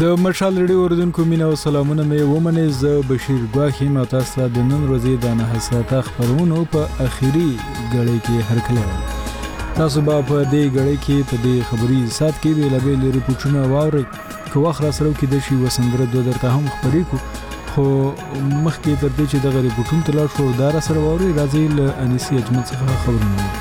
د مشال ریډیو اوریدونکو مینه او سلامونه مې ومنئ. زه بشیر ګواښ یم او تاسو ته د نن ورځې د 9 خبرونو په اخیری ګړۍ کې هرکلی وایم. تاسو به په دې ګړۍ کې په دې خبري سات کې بېلابېل ریپورټونه واورئ. که وخت راسره وکړي د شي وسندره دوه درته هم خپرې کړو، خو مخکې تر دې چې دغه ریپورټونه ته لاړ شو دا راسره واورئ. راځئ له انیسي اجمل څخه خبرونه واورو.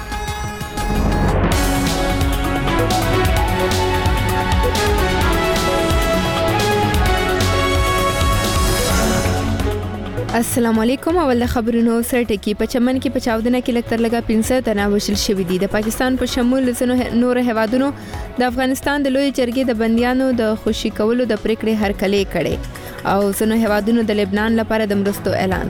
السلام علیکم. اول خبرونو سره ټکی. په چمن کې په چاودنه کې لکتر لگا 500 تنه وشل شوې دي. د پاکستان په شمول نور هوادونو د افغانستان د لوی جرګې د بنديانو د خوشي کولو د پریکړې هرکلی کړي او ځینو هوادونو د لبنان لپاره د مرستو اعلان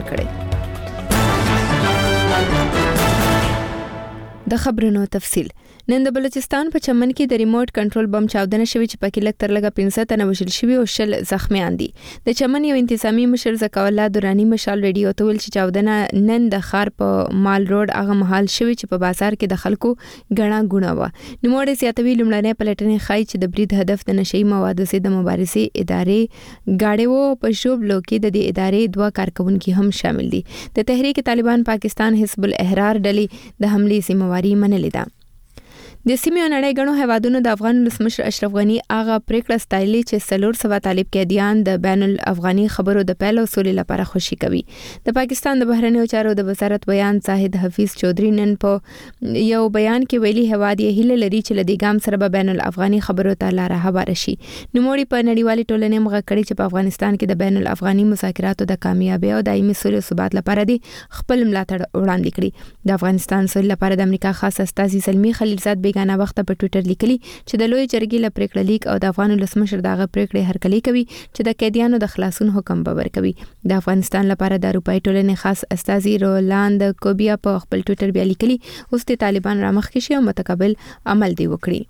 کړي. د خبرونو تفصیل. نن د بلوچستان په چمن کې د ریموټ کنټرول بم چاودنه شوې چې پکې لکتر لگا 500 تنه وشل شوې او شل زخمیان دي. د چمن یو انتظامی مشر زکا الله دورانی مشال ریډیو ته ویل چې چاودنه نن د خار په مال روډ هغه محل شوې چې په بازار کې د خلکو غنا غونه و. نوموړي زیاتوي لمړنۍ پلټنې خای چې د برید هدف د نشئی موادو سره د مبارزې ادارې غاړې په شوبلو کې د دې ادارې دوه کارکونکو هم شامل دي. د تحریک طالبان پاکستان حزب الاحرار ډلې د حمله ذمہواری منلې ده. د سیمې نړۍ غنو هوادونو د افغان ولسمشر اشرف غنی هغه پریکړه ستایلې چې سلور سوا طالب قیدیان د بین الافغاني خبرو د پیل او سولې لپاره خوشي کوي. د پاکستان د بهرنیو چارو د وزارت بیان زاهد حفیظ چودھری نن په یو بیان کې ویلي هواد یې هیله لري چې لدی ګام سره به بین الافغاني خبرو ته لار هوار شي. نوموړي په نړیوالي ټولنې مغه کړی چې په افغانستان کې د بین الافغاني مذاکراتو د کامیابی او دایمي سولې ثبات لپاره دی خپل ملاتړ وړاندې کړي. د افغانستان سولې لپاره د امریکا خاص استازي سلمی خلیلزاد بیگانه وخت په ټوئیټر لیکلي چې د لوی جرګې له پریکړې لیک او د افغان ولسمشر دغه پریکړې هرکلی کوي چې د قیدیانو د خلاصون حکم به ورکوي. د افغانستان لپاره د اروپאי ټولنې خاص استازي رولاند کوبیا په خپل ټوئیټر بیا لیکلي اوس د طالبان رامخ کې شي او متقابل عمل دی وکړي.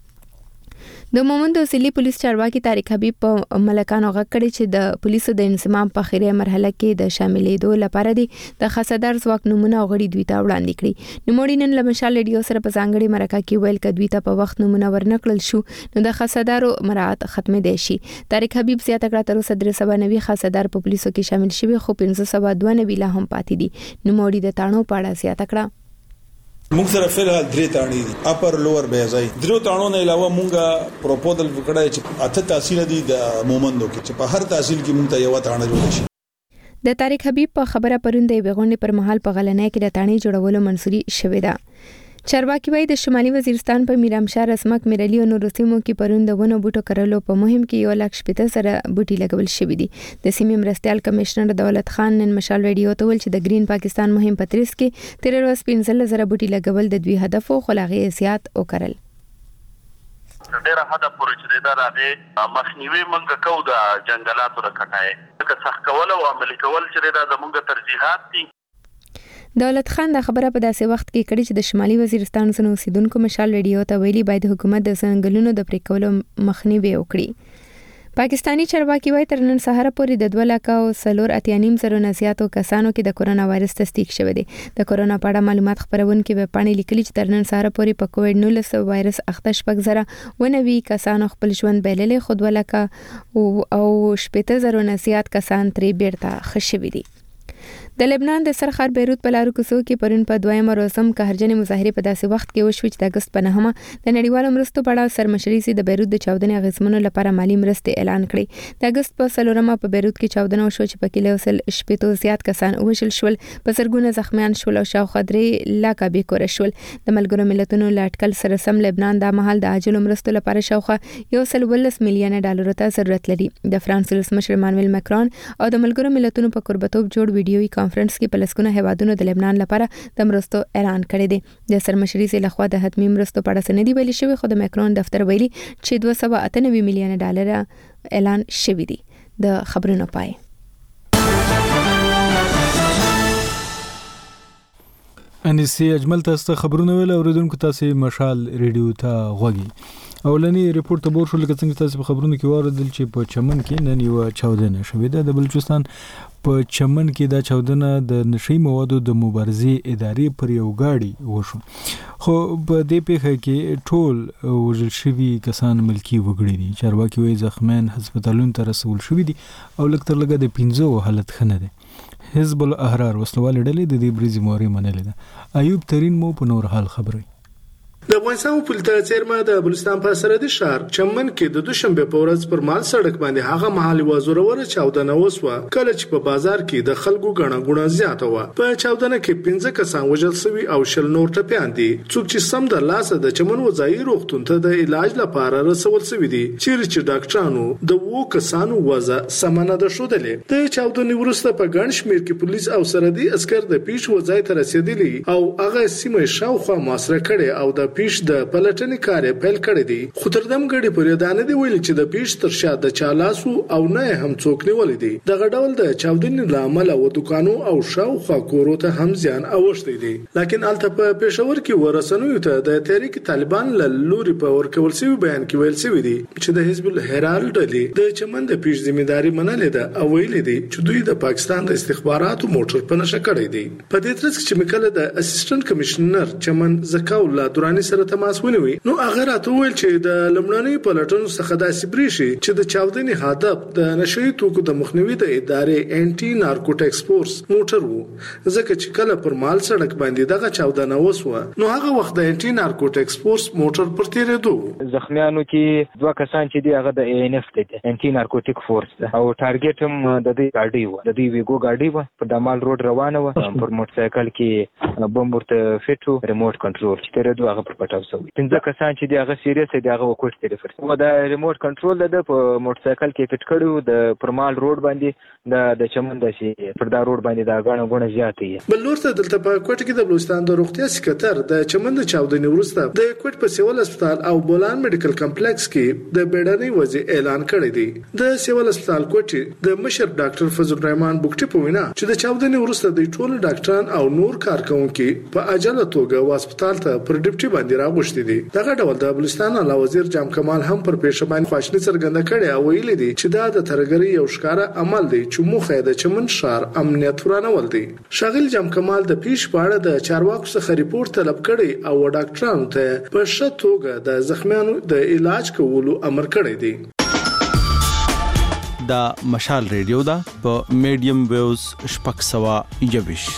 د مومند وسیلی پولیس چارواکي طارق حبیب په ملکانو غږ کړی چې د پولیسو د انضمام په اخیری مرحله کې د شاملېدو لپاره دي د خاصدار ځواک نمونه غړي دوی ته وړاندې کړي. نوموړي نن له مشال ریډیو سره په ځانګړي مرکه کې ویل ک دوی ته په وخت نمونه ورنکړل شو نو د خاصدارو مراعات ختمې دي شي. طارق حبیب زیاته کړه تر اوسه 390 خاصدار په پولیسو کې شامل شوي خو 592 لا هم پاتې دي. نوموړي د تاڼو په اړه زیاته کړه موږ سره فلحال 3 تاڼي دي اپر لوور بیزای درو تاڼو نه علاوه موږ پروپوزل وکړای چې اته تحصیل دي د مومندو کې چې په هر تحصیل کې موږ ته یو تاڼه جوړ شي. د طارق حبیب په خبره پروندې وغونډې پر مهال په غلنۍ کې د تاڼي جوړولو منسوري شوې ده. چارواکي وایي د شمالي وزیرستان په میرامشاه رسمک میرلی او نورو سیمو کې پروندونه بوټو کرلو په مهم کې 1,70,000 سره بوټي لګول شوې دي. د سیمې مرستيال کمشنر دولت خان نن مشال ریډیو ته ویل چې د گرین پاکستان مهم پتریس کې 13,15,000 بوټي لګول د دوی هدف او خلاغي زیات وکړل. ډېر هدف پورې چې دا راغی مخنیوي منګه کو د جنگلاتو رکټای که څخه کول او عملي کول چې دا زموږ ترجیحات دي. دولت خان دا خبره په داسې وخت کې کړې چې د شمالي وزیرستان څخه اوسیدونکو مشال ریډیو ته ویلي باید حکومت د څنګهلونو د پریکولو مخنیوي وکړي. پاکستانی چارواکي وایي تر نن سهار پورې د 2,04,000 زیاتو کسانو کې د کورونا وایرس تصدیق شوی دی. د کورونا په اړه معلومات خبرونکو به پاڼې لیکلي چې تر نن سهار پورې په کووډ-19 وایرس اخته شپږ زره ونوي کسانو خپل ژوند بایللې خو 2,70,000 زیات کسان ترې بیرته ښه شوي دي. د لبنان د سرخار بیروت په لارو کوڅو کې پرون په دویمه ورځ قهرجنې مظاهره په داسې وخت کې وشوه چې د اگست په 9مه د نړیوالو مرستو په اړه سرمشري سي د بیروت د چاودنې غزمنو لپاره مالی مرستې اعلان کړې. د اگست په 4مه په بیروت کې چاودنه وشوه چې په کې له 1,000 زیات کسان وشل شول، په زرګونه زخمیان شول او شاوخوا 3 لکه بې کوره شول. د ملګرو ملتونو لاټکل سره سم لبنان د مهال د عاجلو مرستو لپاره شاوخوا $1.15 میلیون ته ضرورت لري. د فرانس ولسمشر مانویل ماکرون او د ملګرو ملتونو په قربتوب جوړ ویډیوي کانفرنس کې په لسګونه هیوادونو د لبنان لپاره د مرستو اعلان کړی دی. د سرمشري سي لخوا د حتمی مرستو په اړه سندې ویلي شوی خو د ماکرون دفتر ویلي چې $298 میلیون اعلان شوی دی. د خبرونو پای. انیسي اجمل تاسو خبرونه ویل اوریدونکو تاسو مشال ریډیو ته غوږی. اولنی ریپورت ته بور شو لکه څنګه تاسو په خبرونو کې واردل چې په چمن کې نن یو چاودنه شوې ده. د بلوچستان په چمن کې دا چاودنه د نشي موادو د مبارزې ادارې پر یو گاډي وشو خو په دې پیښه کې ټول وژل شوي کسان ملکی وګړي دي چارواکي وایي زخمیان هسپتالونو ته رسول شوي دي او لږ تر لږه د 15 حالت ښه نه دی حزب الاحرار وسلوال ډلې د دې بریزي موري منلې ده ایوب ترين مو په نور حال خبري د افغانستان پولیسو چیرمن د بلوچستان په سرحدي شهر چمن کې د دوشنبه په ورځ پر مال سړک باندې هغه محلي وزوره چاودنه وسوه کله چې په بازار کې د خلکو غڼه زیاته و په چاودنه کې 15 کسان وژل شوي او شل نور ټپيان دي څوک چې سم د لاسه د چمن وځای روغتون ته د علاج لپاره رسول شوي دي چې ډاکټرانو د وو کسانو وزه سمنه ده شودلې د چاودنې وروسته په ګڼ شمېر کې پولیس او سرحدي عسكر د پیښ وځای ته رسیدلي او هغه سیمه شاوخوا محاصره کړي او د پیښ د پلټنې کار پیل کړی دی خو تر دم غړي پرې دانه دی ویل چې د پیښ تر شا د چالاسو او نه هم څوک نیولې دي دغه ډول د چاودنې لامل او دکانو او شاوخوا کورو ته هم زیان اوښتي دي لکه الته په پېښور کې ورسنوي ته د تحریک طالبان له لوري په ورکول شوی بیان کې ویل شوی دی چې د حزب الهلال ډلې د چمن د پیښ ځمېداري منلې ده او ویل دي چې دوی د پاکستان د استخباراتو موټر په نشه کړی دی په دې ترڅ کې مکله د اسسټنټ کمشنر چمن زکاو الله دورانی سره تماس ونیوي نو هغه راته ویل چې د لمړنۍ پلټنو څخه داسې بریښي چې د چاودنې هدف د نشئی توکو د مخنیوي د ادارې انټي نارکوټکس فورس موټر وو ځکه چې کله پر مال سړک باندې دغه چاودنه وسوه نو هغه وخت د انټي نارکوټکس فورس موټر پر تیرېدو زخمیانو کې دوه کسان چې دی هغه د ANF دی انټي نارکوټیک فورس او ټارګټ هم د دې ګاډي و د دې ویګو ګاډي و په دمال روډ روانه و پر موټر سایکل کې بم ورته فټو ریموټ کنټرول چې تیرېدو هغه پر پټاو شوی 15 کسان چې دی هغه سیریس دی هغه وکړ تلفر او د ریموټ کنټرول د په موټر سایکل کې فټ کړو د پرمال روډ باندې د چمن د شي پر دا روډ باندې دا غاڼه زیاتې بل لورته دلته په کوټ کې د بلوچستان د روغتیا سکتر د چمن د چاودنې وروسته د کوټ په سیول هسپتال او بولان میډیکل کمپلیکس کې د بیړنۍ وضع اعلان کړی دی د سیول هسپتال کوټ د مشر ډاکټر فضل الرحمن بوکټي په وینا چې د چاودنې وروسته د ټولو ډاکټران او نور کارکونکو په اجازه توګه هسپتال ته پر ډیپټي باندې راغوښتي دي دغه ډول د بلوچستان اعلی وزیر جام کمال هم پر پیښه باندې خواشنی څرګنده کړې او ویلي دي چې دا د ترګری یو ښکارا عمل دی چې موخه د چمن شهر امنیت ورانول دي شاغل جام کمال د پیښ په اړه د چارواکو څخه ریپورت طلب کړي او ډاکټرانو ته په ښه توګه د زخمیانو د علاج کولو امر کړی دی دا مشال ریډیو دا په میډیم ویوز شپږ سوه یویش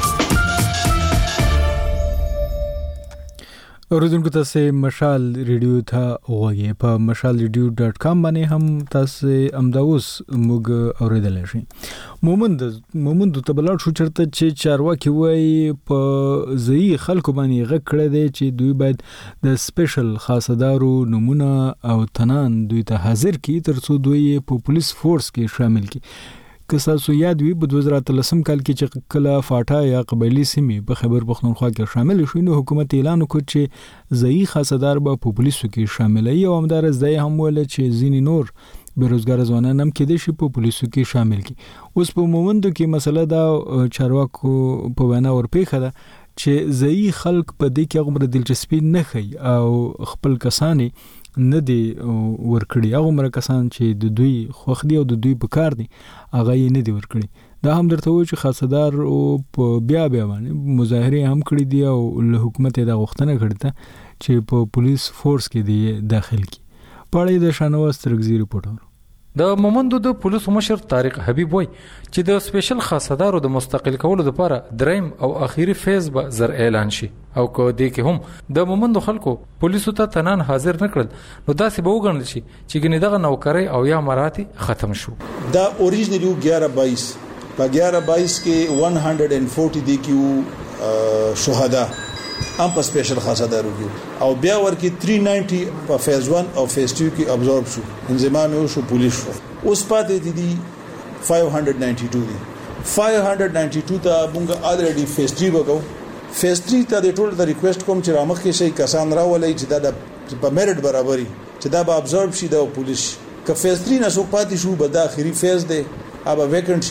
اوریدونکو تاسو مشال ریډیو ته وګورئ په mashalradio.com باندې هم تاسو امداوس موږ اوریدل شئ مومند ته بلار شو چرته چې چارواکي وای په ځای خلکو باندې غږ کړی دی چې دوی باید د سپیشل خاصدارو نمونه او تنان دوی ته حاضر کی ترڅو دوی په پولیس فورس کې شامل کی که تاسو یاد وي په 2013 کال کې چې کله فاټا یا قبایلی سیمې په خیبر پختونخوا کې شامل شوې نو حکومت اعلان وکړ چې ځای خاصدار به په پولیسو کې شامل وي او همدار ځای هم ول چې ځینی نور بیروزګار ځوانان هم کې دي چې په پولیسو کې شامل کی اوس په مومندو کې مسله دا چارواکو په وینا ورپېخه ده چې ځای خلک په دې کې هغه دلچسپي نه کوي او خپل کسانی نه دی ورکړي هغه مر کسان چې د دوی خوخ دی او د دوی په کار دي هغه یې نه دی ورکړي دا هم درته و چې خاصدار او په بیا باندې مظاهره هم کړی دی او له حکومت دا غوښتنه کړې ده چې په پولیس فورس کې دی داخل کی پړې د شانواز ترګزی رپورټ د مومندو د پولیسو مشر طارق حبیب وای چې د سپیشل خاصدارو د مستقل کولو لپاره دریم او اخیری فیز به زر اعلان شي او کو دې کې هم د مومندو خلکو پولیسو ته تنان حاضر نکړل نو داسې به وګڼل شي چې ګنې دغه نوکرۍ او یا مراتي ختم شو دا اوریجنلی 11-22 په 11-22 کې 140 دي کیو شهدا هم په سپیشل خاصدارو کې او بیا ورکی 390 په فیز 1 او فیز 2 کې ابزورب شو انضمام یو شو پولیس شو اوس پاتې دي 592 دي 592 ته موږ الریډي فیز 3 وکاو فیز 3 ته د ټول د ریکوست کوم چې رامخ کې شي کسان راولې چې دا په میرټ برابرۍ چې دا به ابزورب شي د پولیس که فیز 3 نه سو پاتې شو به د اخري فیز دی ابا ویکنټ شي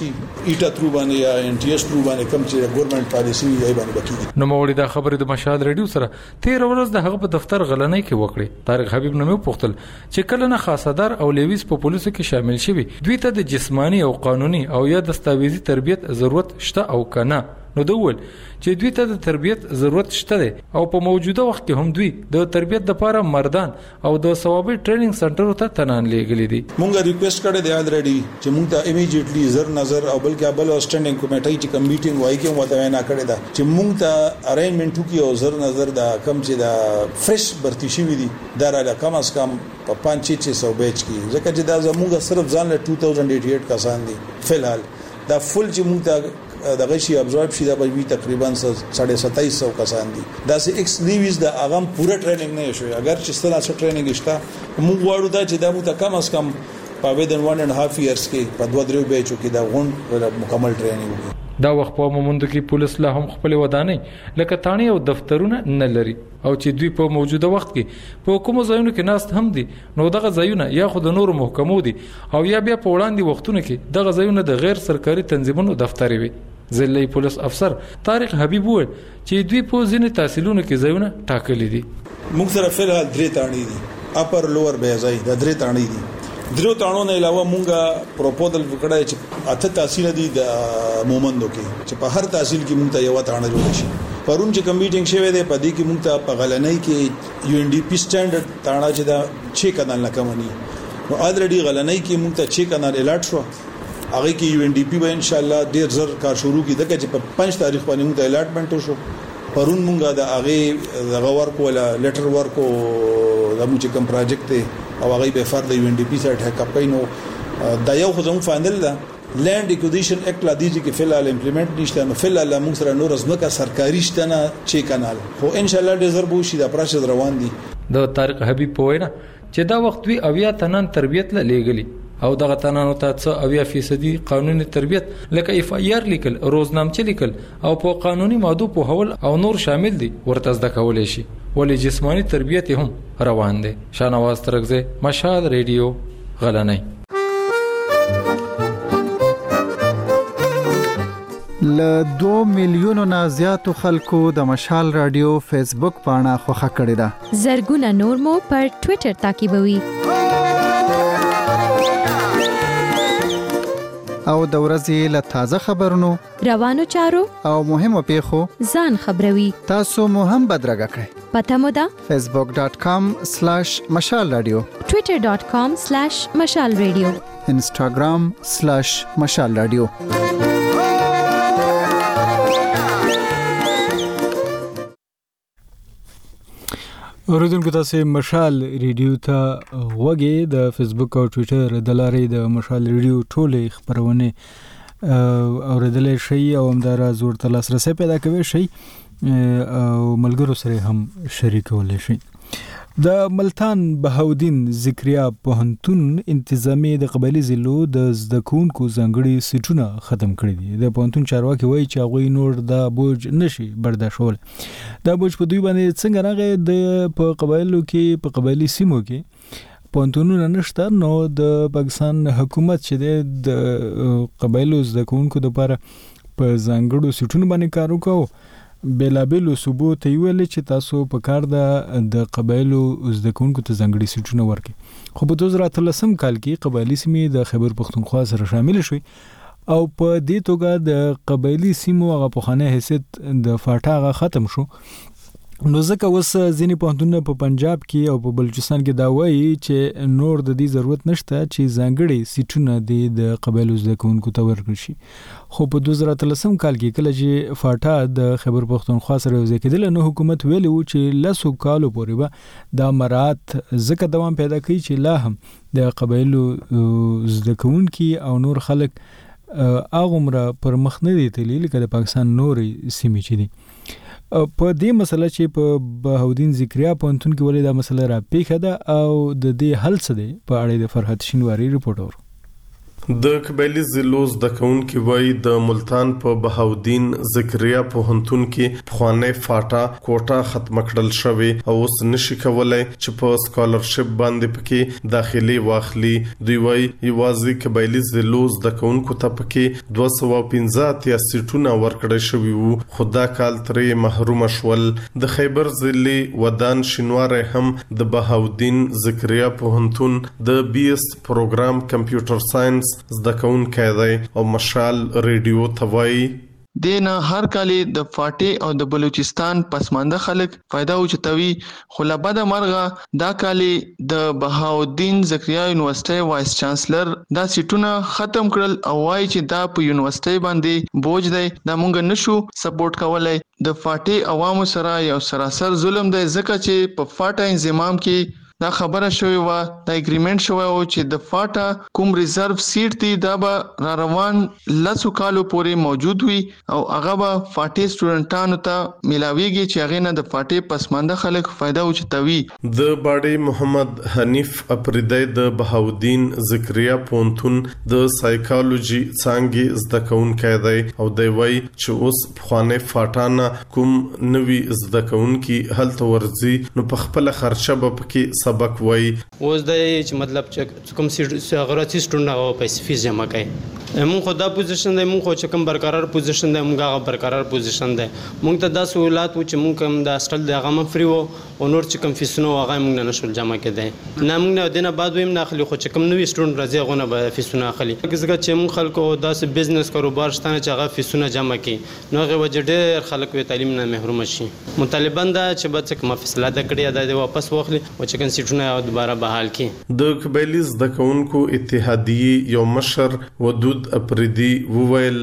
ایټا ترو باندې یا ان ټي اس ترو باندې کوم چې ګورنمنت پالیسی یې باندې بکیږي. نو موري دا خبره د مشال ریډیو سره 13 ورځ د هغه په دفتر غلنۍ کې وکړي. طارق حبیب نومي پوښتل چې کله نه خاصدار او لیویس په پولیسو کې شامل شوي دوی ته د جسمانی او قانوني او یا دستاویزي تربیت ضرورت شته او کنه. نو دوول چې دوی ته د تربیت ضرورت شته او په موجوده وخت کې هم دوی د تربیت لپاره مردان او د ثوابي ټریننګ سنټر ته تنان لېږلي دي. مونږه ریکوست کړی دی الریډي چې مونږ ته ایمیډیټلی زر نظر او بلکې بل سټینډینګ کمیټې چې کم میټینګ وای کې مو ته وینا کړی دا چې مونږ ته ارینجمنت وکړي او زر نظر دا کم چې دا فرش برتی شي وي دا را کم از کم په 500 بیچ کې ځکه چې دا زموږ صرف ځان له 2088 کسان دي فلحال دا فل چې مونږ ته دغه شی ابزورب شي دا به تقریبا 2750 کسان دي. دا سه ایکس لیویز دا اغم پوره ټریننګ نه شوی اگر چې ستاسو سره ټریننګ شته موږ غواړو دا چې دا مو ته کم از کم په ودن 1.5 ایئرز کې په 2-3 بیچو کې دا غون مکمل ټریننګ وکړي. دا وخت په مومند کې پولیس لا هم خپل ودانې لکه تانی او دفترونه نه لري او چې دوی په موجوده وخت کې په کوم ځایونو کې ناست هم دي نو دغه ځایونه یا خود نور محکمو دي او یا بیا په وړاندې وختونو کې دغه ځایونه د غیر سرکاري تنظیمونو دفتر وي. ضلعي پولیس افسر طارق حبیب وویل چې دوی په ځینې تحصیلونو کې ځایونه ټاکلي دي. موږ سره فلحال 3 تاڼي دي اپر لوور بیځای د 3 تاڼي دي. درو تاڼو نه علاوه مونږه پروپوزل وکړای چې اته تحصیل دي د مومندو کې چې په هر تحصیل کې مونږ ته یو تاڼه جوړ شي. پرون چې کمیټینګ شوه دی په دې کې مونږ ته په غلنۍ کې یو ان ډي پی سټانډرډ تاڼه چې دا 6 کنال نه کمني نو الریډي غلنۍ کې مونږ ته 6 کنال الاټ شو هغه کې یو ان ډي پی به ان شاء الله ډیر زر کار شروع کی دغه چې په 5 تاریخ باندې موږ ته الاټمنټ شو. پرون موږ د هغه دغه ورک ولا لیټر ورک او د موږ کوم پروجیکټ او هغه به فرد یو ان ډي پی سره ټاک کپینو دا یو خو زموږ فاینل ده لینډ ایکوزیشن اکټ لا دیږي کې فلحال امپلیمنٹ نشته نو فلحال موږ سره نور ازمکه سرکاري شته نه 6 کانال خو ان شاء الله ډیر زر بو شي دا پروسس روان دي. د طارق حبیب په وینا چې دا وخت وی اویا تنان تربیت لګلی او دغه تنانو ته 80% قانوني تربیت لکه اف آی آر لیکل روزنامچه لیکل او په قانوني ماده په حول او نور شامل دي ورته زده کولای شي ولې جسمانی تربیت هم روان دي. شانواز ترغزه مشال ریډیو غلنۍ. ل 2 میلیونو نه زیاتو خلکو د مشال رادیو فیسبوک پاڼه خوښه کړې ده. زرګونه نور مو پر ټوئیټر تعقیبوي. او د ورځې له تازه خبرونو روانو چارو او مهمو پیښو ځان خبروي. تاسو مو هم بدرګه کړئ. پته مو ده facebook.com/مشال رادیو twitter.com/مشال رادیو instagram/مشال رادیو. اوریدونکو تاسو مشال ریډیو ته وګورئ د فیسبوک او ټوئیټر د لارې د مشال ریډیو ټولې خبرونه اوریدل شي او همداراز ورته لاسرسي پیدا کوي شي او ملګرو سره هم شریکول شي. د ملتان بهاودین ذکریا پوهنتون انتظامی د قبایلی ضلعو د زده کوونکو ځانګړي سیټونه ختم کړي دي. د پوهنتون چارواکي وایي چې هغوی نور د بوج نشي برداشتول. دا بوج په دوی باندې څنګه راغی د په قبایلو کې په قبایلی سیمو کې پوهنتونونه نشته نو د پاکستان حکومت چې د قبایلو زده کوونکو لپاره په ځانګړو سیټونو باندې کار وکاو بلابلو صوبو ته ویل چې تاسو په کار د قبایلو زده کوونکو ته ځانګړي سیټونه ورکړي. خو په 2013 کال کې قبایلی سیمې د خیبر پختونخوا سره شامل شوې او په دې توګه د قبایلی سیمو هغه پخوانی حیثیت د فاټا ختم شو. نو ځکه اوس ځینې پوهنتونونه په پنجاب کې او په بلوچستان کې دا وایي چې نور د دې ضرورت نشته چې ځانګړي سیټونه د قبایلو زده کوونکو ته ورکړل شي. خو په 2013 کال کې کله چې فاټا د خیبر پختونخوا سره یوځای کېدل نو حکومت ویلي و چې لاسو کالو پورې به دا مراعات ځکه دوام پیدا کوي چې لا هم د قبایلو زده کوونکي او نور خلک هغومره پر مخ نه دي تللي لکه د پاکستان نورې سیمې چې دي. په دې مسله چې په بهاودین ذکریا پوهنتون کې ولې دا مسله را پیښه ده او د دې حل څه دی په اړه د فرحت شینواری ریپورټ اورو. د قبایلی ضلعو زده کوونکي وایي د ملتان په بهاودین زکریا پوهنتون کې پخوانی فاټا کوټه ختم کړل شوی او اوس نشي کولای چې په سکالرشپ باندې پکې داخلي واخلي. دوی وایي یوازې قبایلی ضلعو زده کوونکو ته پکې 215 سیټونه ورکړل شوي وو، خو دا کال ترې محروم شول. د خیبر ضلع ودان شینواری هم د بهاودین زکریا پوهنتون د BS پروګرام کمپیوټر ساينس زده کوونکی دی او مشال ریډیو ته وایي دینا هر کالی د فاټي او د بلوچستان پسمانده خلک فائدہ اوچتوي، خو لبد مرغه دا کالی د بهاودین زکریا یونیورسيټي وایس چانسلر دا سیټونه ختم کړل او وایي چې دا په یونیورسيټي باندې بوج دی، دا مونږ نشو سپورټ کولای. د فاټي عوامو سره یو سراسر ظلم دی، ځکه چې په فاټا انضمام کې دا خبره شوی و، دا اګریمنت شوی و چې د فاټا کوم ریزرو سیټ دی دا به را روان لسو کالو پورې موجود وي او هغه به فاټي سټوډنټانو ته ملاويږي چې هغه نه د فاټي پسمانده خلک فائدہ اوچتوي. د باډي محمد حنیف اپریدی د بهاودین زکریا پوهنتون د سایکالوجي څانګې زده کوونکی دی او دی وایي چې اوس پخوانی فاټا کوم نوي زده کوونکي هلته ورځي نو په خپل خرچه به پکې سبق وای. اوس د چې مطلب چې کوم غراتی سټوډنټ او پیسې فیس جمع کوي، مونږ خو دا پوزیشن دی، مونږ خو چې کوم برقرار پوزیشن دی مونږ هغه برقرار پوزیشن دی. مونږ ته دا سہولت و چې مونږ کوم د هاستل د هغه فری وو او نور چې کوم فیسونه هغه مونږ نه نشول جمع کېدای. نه مونږ نه دینه بعد ویم نه اخلي، خو چې کوم نوې سټوډنټ راځي هغه نه به فیسونه اخلي، ځکه چې مونږ خلکو داسې بزنس کاروبار شته چې هغه فیسونه جمع کړي، نو هغه وجه ډېر خلک وی تعلیم نه محروم شي. مطالبه ده چې به څه کوم فیصله ده کړې ده واپس واخلي او چې کوم سیټونه دوباره بحال کړي. د قبایلی زده کوونکو اتحادیې یو مشر ودود اپریدی وویل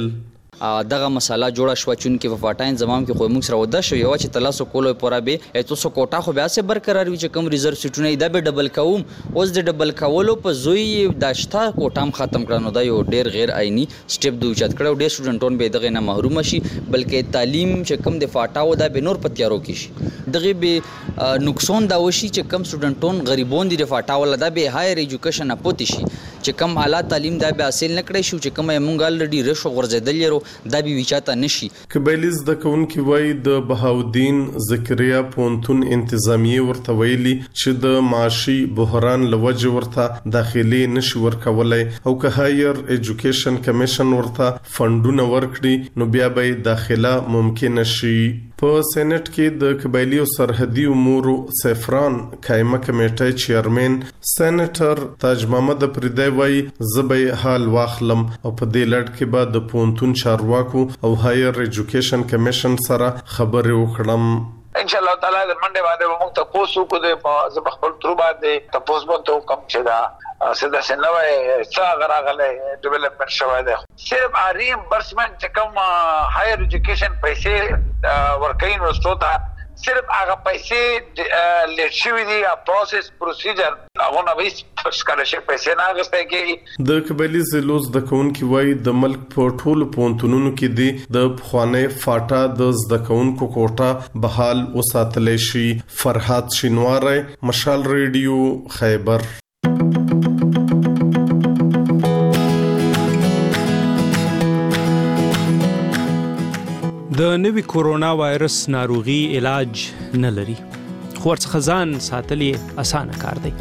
دغه مساله جوړه شو چې په فاټاین زمام کې خو موږ سره ودا شو یو چې تلاسو کولو پورا به تاسو کوټه خو بیا سه برقرار وي چې کم ریزرو سیټونه دا به ډبل کوم. اوس د ډبل کولو په زوی داشتا کوټام ختم کړنو دا یو ډیر غیر آئینی سټپ دی چې کړو ډیر سټوډنټون به دغه نه محروم شي، بلکې تعلیم چې کم د فاټاو دا به نور پتیارو کې شي، دغه به نقصان دا وشي چې کم سټوډنټون غریبون دي د فاټاو دا به هایر ایجوکیشن اپوتی شي چې کم اعلی تعلیم دا به حاصل نکړي شو چې کوم مونږ الریډي رشو غرزدل یو دا به وچاته نشي. قبایلی زده کوونکي وایي د بهاودین زکریا پوهنتون انتظامیه ورته ویلي چې د معاشي بحران لوجه ورته داخلي نشي ورکولای او که هایر ایجوکیشن کمیشن ورته فندونه ورکړي نو بیا به داخله ممکن شي. په سېنات کې د قبایلی او سرحدي امور سفران قائمه کمیټه چیرمن سېنیټر تاج محمد پردی وایي زبې حال واخلم او په دې لړ کې به د پونتون چارواکو او هایر ایجوکیشن کمیشن سره خبرې وکړم. ان شاء الله تعالی د منډه باندې موږ ته پوسو کو د زبخل تر باندې تاسو مو ته کم چې دا سده سنوي څنګه راغله ډیولپمنٹ شوی دی. صرف ریمبرسمنت چې کوم هایر ایجوکیشن پیسې ورکوي نو ستوته صرف هغه پیسې لیټ شوی دی پروسس پروسیجر هغه نه ویس سکالرشپ پیسې نه غوښتل کیږي. د قبایلی ضلعو زده کوونکي وایي د ملک په ټولو پوهنتونونو کې دی د پخوانی فاټا د زده کوونکو کوټه بحال وساتلی شي. فرحات شینواری، مشال ریډیو، خیبر. د نوي کورونا وایرس ناروغي علاج نه لري، خو ورڅخه ځان ساتل یې اسانه کار دی.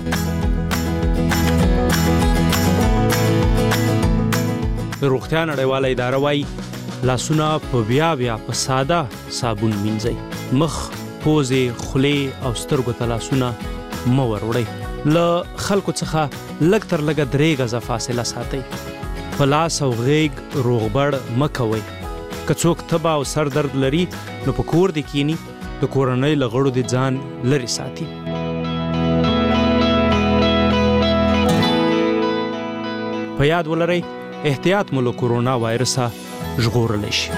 روغتیا نړیواله اداره وایي لاسونه په بیا په ساده صابون مینځئ، مخ، پوزې، خولې او سترګو ته لاسونه مه وروړئ، له خلکو څخه لږ تر لږه 3 غزه فاصله ساتئ، په لاس او غیږ روغبړ مه کوئ. که څوک تبه او سر درد لري نو په کور دې کینی، د کورنۍ له غړو دې ځان لرې ساتي. په یاد ولرئ احتیاط مو له کورونا وایرسه ژغورلی شي.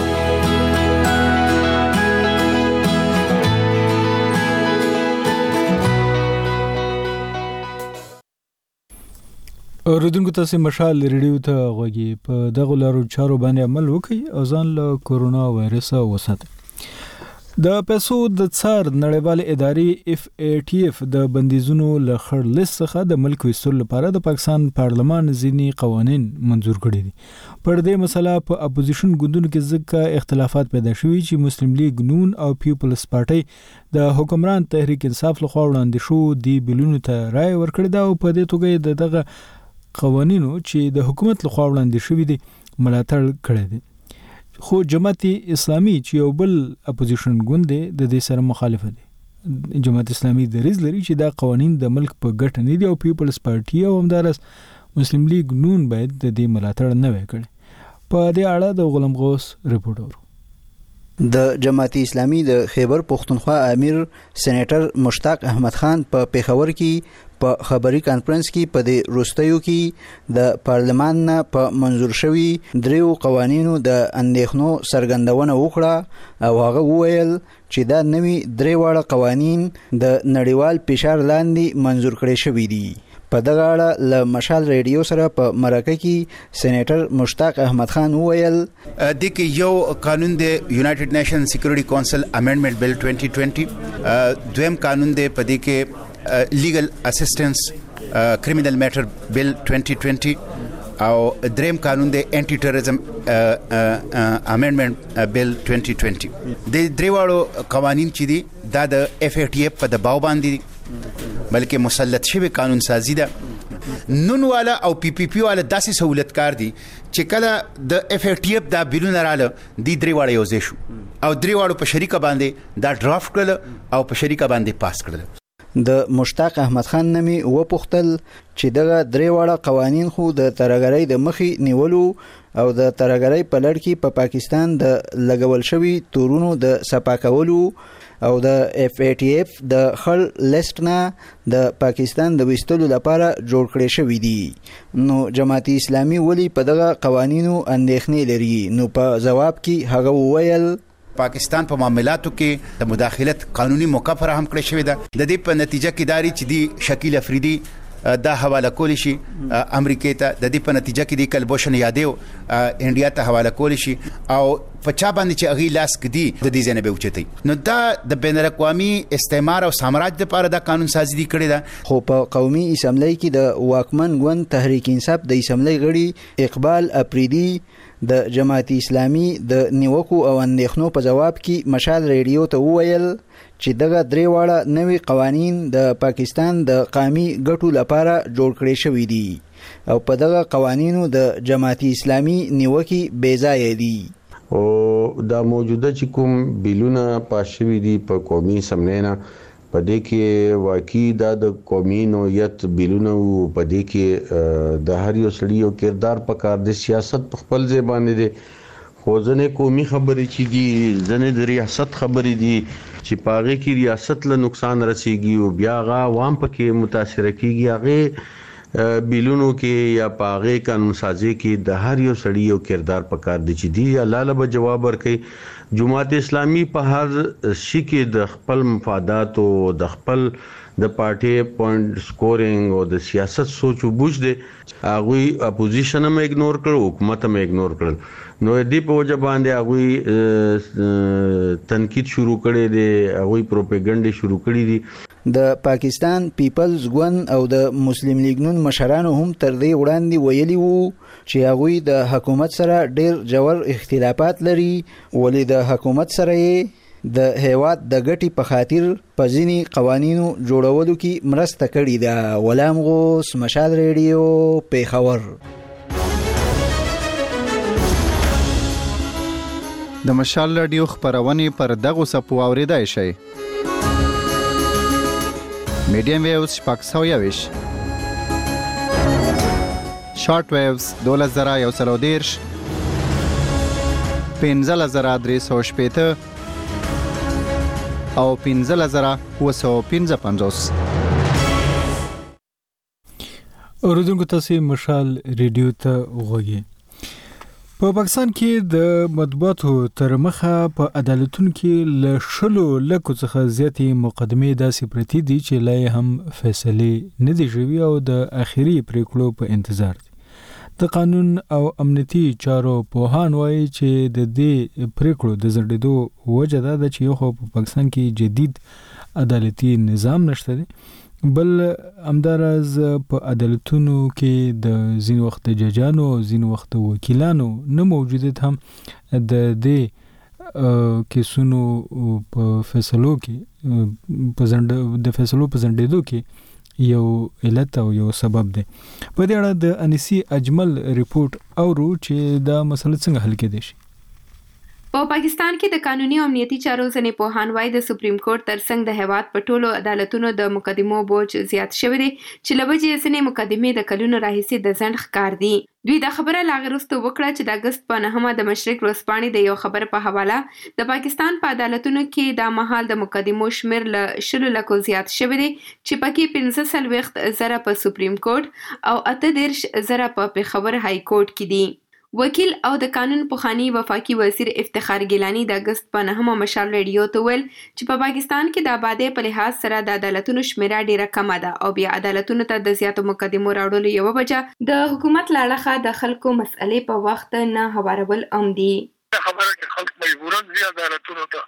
اوریدونکو تاسو مشال ریډیو ته غوږی په دغه لارو چارو باندې عمل وکړئ او ځان له کورونا وایرس وساتئ. د پیسو د څار نړیوال ادارې FATF د بندیزونو له خړ لیست څخه د ملک ویستلو لپاره د پاکستان پارلمان ځینې قوانین منظور کړي دي. پر دې مسله په اپوزیشن ګوندونو کې ځکه اختلافات پیدا شوي چې مسلم لیگ نون او پیپلز پارټي د حکمران تحریک انصاف لخوا وړاندې شو دی بلونو ته رائے ورکړی دا او په دې توګه دغه قوانینو چې د حکومت لخوا وړاندې شوي دي ملاتړ کړی دی. خو جماعت اسلامي چې یو بل اپوزیشن ګوند دی د دې سره مخالفه دي. جماعت اسلامي دریځ لري چې دا قوانین د ملک په ګټه نه دي او پیپلز پارټي او همدارس مسلم لیگ نون باید د دې ملاتړ نه وکړي. په دې اړه د غلام غوث رپورټ اورو. د جماعت اسلامي د خیبر پختونخوا امیر سېنیټر مشتاق احمد خان په پیښور کې په خبري کانفرنس کې په دې روستیو کې د پارلمان نه په منظور شوی دریو قوانینو د اندېښنو څرګندونه وکړه او هغه وویل چې دا نوي درې واړه قوانین د نړیوال فشار لاندې منظور کړي شوي دي. په دغه اړه له مشال ریډیو سره په مرکه کې سېنیټر مشتاق احمد خان وویل د کې یو قانون دی یونایټډ نیشن سکیورټي کونسل امندمنت بل 2020 دویم قانون دی په دې کې لیګل اسسټنس کریمینل میټر بل 2020 او دریم قانون دی انټي ټیرریزم امندمنت بل 2020. د دریوالو قوانین چې دي دا د FATF په دباو باندې دي بلکې مسلط شوی قانون سازی ده. نون والا او PPP والا داسې سہولتکار دي چې کله د FATF دا بیلونه رااله دی دریواله یو ځای شو او دریواله په شریکه باندې دا ډرافټ کړل او په شریکه باندې پاس کړل. د مشتاق احمد خان نمی وپوښتل چې دغه درې واړه قوانین خو د ترهګرۍ د مخې نیولو او د ترهګرۍ په لړ کې په پاکستان د لګول شوي تورونو د صفا کولو او د FATF د خړ لیست نه د پاکستان د ویستلو لپاره جوړ کړي شوی دي. نو جماعت اسلامي ولی په دغه قوانینو اندېښنې لري. نو په جواب کې هغه وویل پاکستان په معاملاتو کې د مداخلت قانوني موقع فراهم کړی شوی ده. د دې په نتیجه کې داري چې دی شکیل افریدي دا حواله کول شي امریکا ته. د دې په نتیجه کې دی کلبوشن یادیو انډیا ته حواله کول شي او په چا باندې چې اغي لاس کدي د دې ځنه به اوچتي. نو دا د بین الاقوامي استعمار او سامراج لپاره دا قانون سازي دی کړی دا. خو په قومي اسمبلی کې د واکمن ګوند تحریک انصاف د اسمبلی غړي اقبال افریدي د جماعت اسلامي د نیوکو او اندېښنو په جواب کې مشال ریډیو ته وویل چې دغه درې واړه نوي قوانین د پاکستان د قومي ګټو لپاره جوړ کړي شوي دي او په دغه قوانینو د جماعت اسلامي نیوکي بې ځایه دي. او دا موجوده چې کوم بیلونه پاس شوي دي په قومي اسمبلی نه په دې کې واقعي دا د قومي نوعیت بیلونه او په دې کې د هر یو سړي یو کردار پکار د سیاست په خپل ځای باندې دي. خو ځنې قومي خبرې چې دي ځنې د ریاست خبرې دي چې په هغې کې ریاست له نقصان رسیږي او بیا هغه عوام پکې متاثره کیږي. هغې بیلونو کې یا په هغې قانون سازي کې د هر یو سړي یو کردار پکار دی چې دی الله له به جواب ورکوي. جماعت اسلامي په هر شي کې د خپل مفادات او د خپل د پارټي پوینټ سکورینګ او د سیاست سوچ او بوج دی. هغه اپوزیشن هم اګنور کړ حکومت هم اګنور کړ. نو دې په وجه باندې هغه تنقید شروع کړي دي هغه پروپاګاندا شروع کړي دي. د پاکستان پیپلز ګوند او د مسلم لیگ نون مشرانو هم تر دې وړاندې ویلي وو چې هغوی د حکومت سره ډېر ژور اختلافات لري ولې د حکومت سره د هیواد د ګټې په خاطر په ځینې قوانینو جوړولو کې مرسته کړې ده. غلام غوث مشال ریډیو پیښور. د مشال ریډیو خبرونه پر دغه سپو اوریدای شي. میډیم ویوز شپږ سوه یویش شارټ ویوز 2130 15350 او 15750. اوریدونکو تاسو مشال ریډیو ته وغوږی. په پاکستان کې د مطبوعاتو تر مخه په عدالتونو کې له 100 لکو څخه زیاتې مقدمې داسې پرتې دي چې لا هم فیصلې نه دي شوي او د اخري پریکړو په انتظار دي. د قانون او امنیتي چارو پوهان وایي چې د دې پریکړو د ځنډېدو وجه دا ده چې یو خو په پاکستان کې جدید عدالتي نظام نشته دی، بل همداراز په عدالتونو کې د ځینې وخت ججانو ځینې وخت وکیلانو نه موجودیت هم د دې کیسونو په فیصلو کې د فیصلو په ځنډېدو کې یو علت او یو سبب دی. په دې اړه د انیسی اجمل ریپورت اورو چې دا مسله څنګه حل کېدای شي. په پاکستان کې د قانوني او امنیتي چارو ځینې پوهان وایي د سپریم کورټ ترڅنګ د هیواد په ټولو عدالتونو د مقدمو بوج زیات شوی دی چې له وجې ځینې مقدمې د کلونو راهیسې د ځنډ ښکار دي. دوی دا خبره لا وروسته وکړه چې د اګست په 9 د مشرق ورځپاڼې د یو خبر په حواله د پاکستان په عدالتونو کې دا مهال د مقدمو شمیر له 10 لکو زیات شوی دی چې پکې 15,000 په سپریم کورټ او 38,000 په پېښور های کورټ کې دي. وکیل او د قانون پوخانی وفاقي وزیر افتخار ګیلانی د اګست په 9 مشال ریډیو ته ویل چې په پاکستان کې د آبادی په لحاظ سره د عدالتونو شمیره ډیره کمه ده او بیا عدالتونو ته د زیاتو مقدمو راوړلو یو وجه د حکومت لاړه د خلکو مسئلې په وخت نه هوارول دي. خبره کې خلک مجبورن دي عدالتونو ته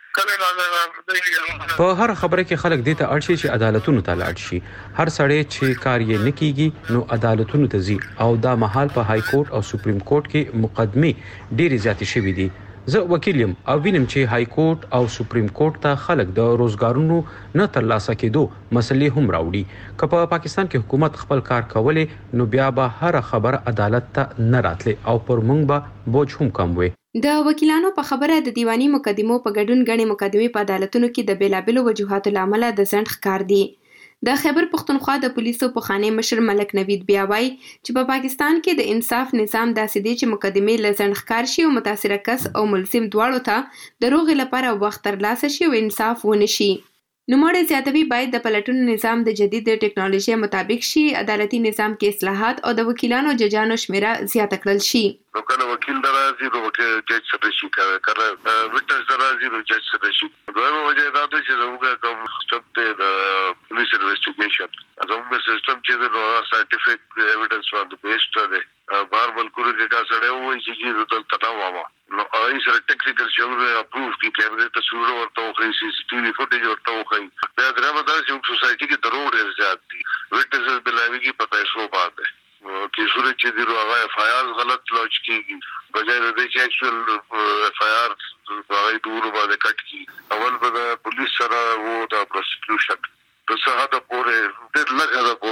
په هر خبره کې خلک دې ته اړ شي چې عدالتونو ته لاړ شي. هر سړی چې کار یې نه کیږي نو عدالتونو ته ځي او دا مهال په های کورټ او سپریم کورټ کې مقدمې ډېرې زیاتې شوې دي. زه وکیل یم او وینم چې های کورټ او سپریم کورټ ته خلک د روزګارونو نه ترلاسه کېدو مسلې هم راوړي. که په پاکستان کې حکومت خپل کار کولې نو بیا به هر خبر عدالت ته نه راتلې او پر موږ به بوج هم کم وي. د وکیلانو په خبره د دیوانی مقدمو په ګډون غني مقدمې په عدالتونو کې د بیلابلو وجوهاتو لامل د ځنډ ښکار دي. د خیبر پختونخوا د پولیسو پخوانی مشر ملک نوید بیا وایي چې په پاکستان کې د انصاف نظام داسې دی چې مقدمې له ځنډ ښکار شي او متاثره کس او ملزم دواړو ته د روغې لپاره وخت ترلاسه شي او انصاف ونه شي. نوموړی زیاتوي باید د پلټنو نظام د جدید ټکنالوژي مطابق شي، عدالتي نظام کې اصلاحات او د وکیلانو ججانو شمیره زیاته کړل شي. نو کله وکیل درازي نو جج سره شي کله وټنس درازي نو جج سره شي. دویمه وجه دا ده چې زموږ کوم سیستم ته د پولیس انویسټیګیشن زموږ سیستم چې د ساينټیفیک ایویډنس باندې بیسډ دی باربل کورو ډیټا سره وایي چې د تناوبه نو آی سره ټیکنیکل شغل اپروف کی کیمرې تصویر ورته وخی سی سی ټي وی فوټیج ورته وخی دا درته دا چې سوسایټي کې ضرور ډیر زیات دي وټنس بلاوی کی پتہ شو بات ہے چې سورې چې دی هغه اف آی آر غلط لوچ کیږي بجای د دې چې اکچوال اف آی آر هغه دور باندې کټ کی اول به پولیس سره وو دا پروسیکیوشن په ساده پورې ډېر لږه ده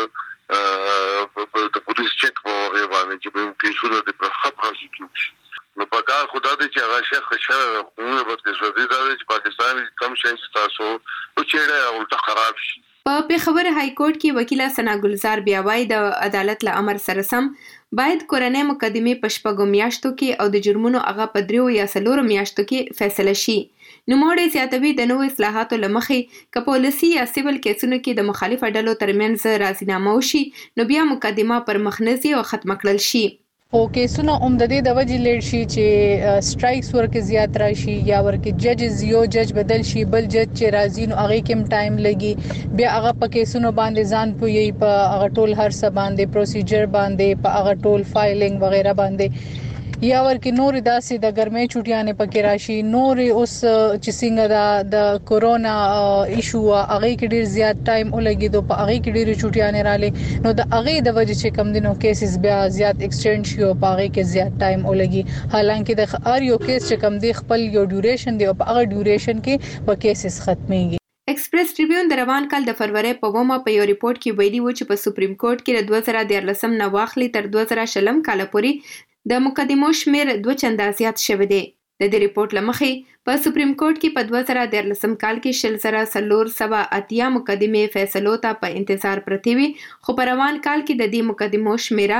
پورې د پولیس چیک په هغه باندې چې به کې شروع د خبره شي نو پکا خدا دې چې هغه شیخ خشره قومه به کې زړه دې چې پاکستان کم شي تاسو او چیرې الټا خراب شي. په پېښور های کورټ کې وکیله ثنا ګلزار بیا وایي د عدالت له امر سره سم باید کورنۍ مقدمې په 6 میاشتو کې او د جرمونو هغه په 3 یا 4 میاشتو کې فیصله شي. نوموړی زیاتوي د نوو اصلاحاتو له مخې که پالیسي یا سیول کیسونو کې د مخالف ډلو ترمنځ راضینامه وشي نو بیا مقدمه پر مخ نه ځي او ختم کړل شي. او کیسونه عمددي د وجې لیډ شي چې سټرایکس ورکه زیات راشي یا ورکه ججز یو جج بدل شي بل جج چې راځي نو هغه کم ټایم لګي بیا هغه په کیسونو باندې ځان پوي په هغه ټول هر څه باندې پروسیجر باندې په هغه ټول فایلینګ وغیرہ باندې یا ورکه نور داسې د ګرمۍ چټیانه پکې راشي نور اوس چې څنګه د کورونا ایشو هغه کې ډیر زیات ټایم ولګیدو په هغه کې ډیر چټیانه رالي نو د هغه د وجې چې کم دینو کیسز بیا زیات ایکسټند شي او په هغه کې زیات ټایم ولګي حالانکه د هر یو کیس چې کم دی خپل یو ډیوریشن دی او په هغه ډیوریشن کې په کیسز ختميږي. ایکسپریس ټریبیون د روان کال د فروری په 9 په یو ریپورت کې ویلي و چې په سپریم کورټ کې د 2013 نه واخلي تر 2020 کال پورې د مقدمو شمیر 2 چنده زیات شوی دی. د دې ریپورت لمخې په سپریم کورټ کې په 2013 کال کې 4,480 مقدمې فیصلو ته په انتظار پرتې وي خو په روان کال کې د دې مقدمو شمیره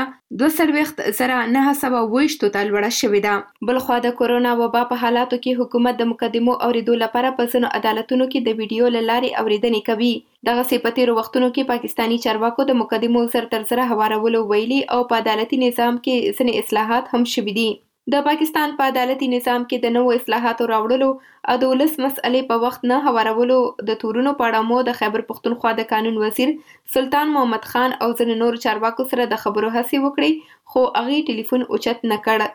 2,920 ته لوړه شوې ده. بل خو د کورونا وبا په حالاتو کې حکومت د مقدمو اوریدو لپاره په ځینو عدالتونو کې د ویډیو له لارې اوریدنې کوي. دغه سپتیرو وختونو کې پاکستانی چارواکو د مقدمو زر تر زره هوارولو ویلي او په عدالتي نظام کې ځینې اصلاحات هم شوي دي. د پاکستان په عدالتي نظام کې د نوو اصلاحاتو راوړلو او د ولس مسئلې په وخت نه هوارولو د تورونو په اړه مو د خیبر پښتونخوا د قانون وزیر سلطان محمد خان او ځینو نورو چارواکو سره د خبرو هڅې وکړې، خو هغې ټلیفون اوچت نه کړ.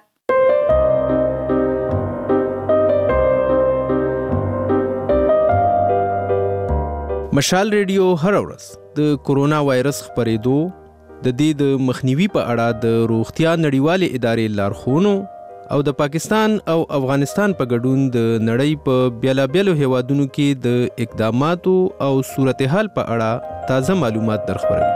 مشال ریډیو هر ورځ د کورونا وایرس خپرېدو د دې د مخنیوي په اړه د روغتیا نړیوالې ادارې لارښوونو او د پاکستان او افغانستان په ګډون د نړۍ په بیلابیلو هیوادونو کې د اقداماتو او صورتحال په اړه تازه معلومات درخبروي.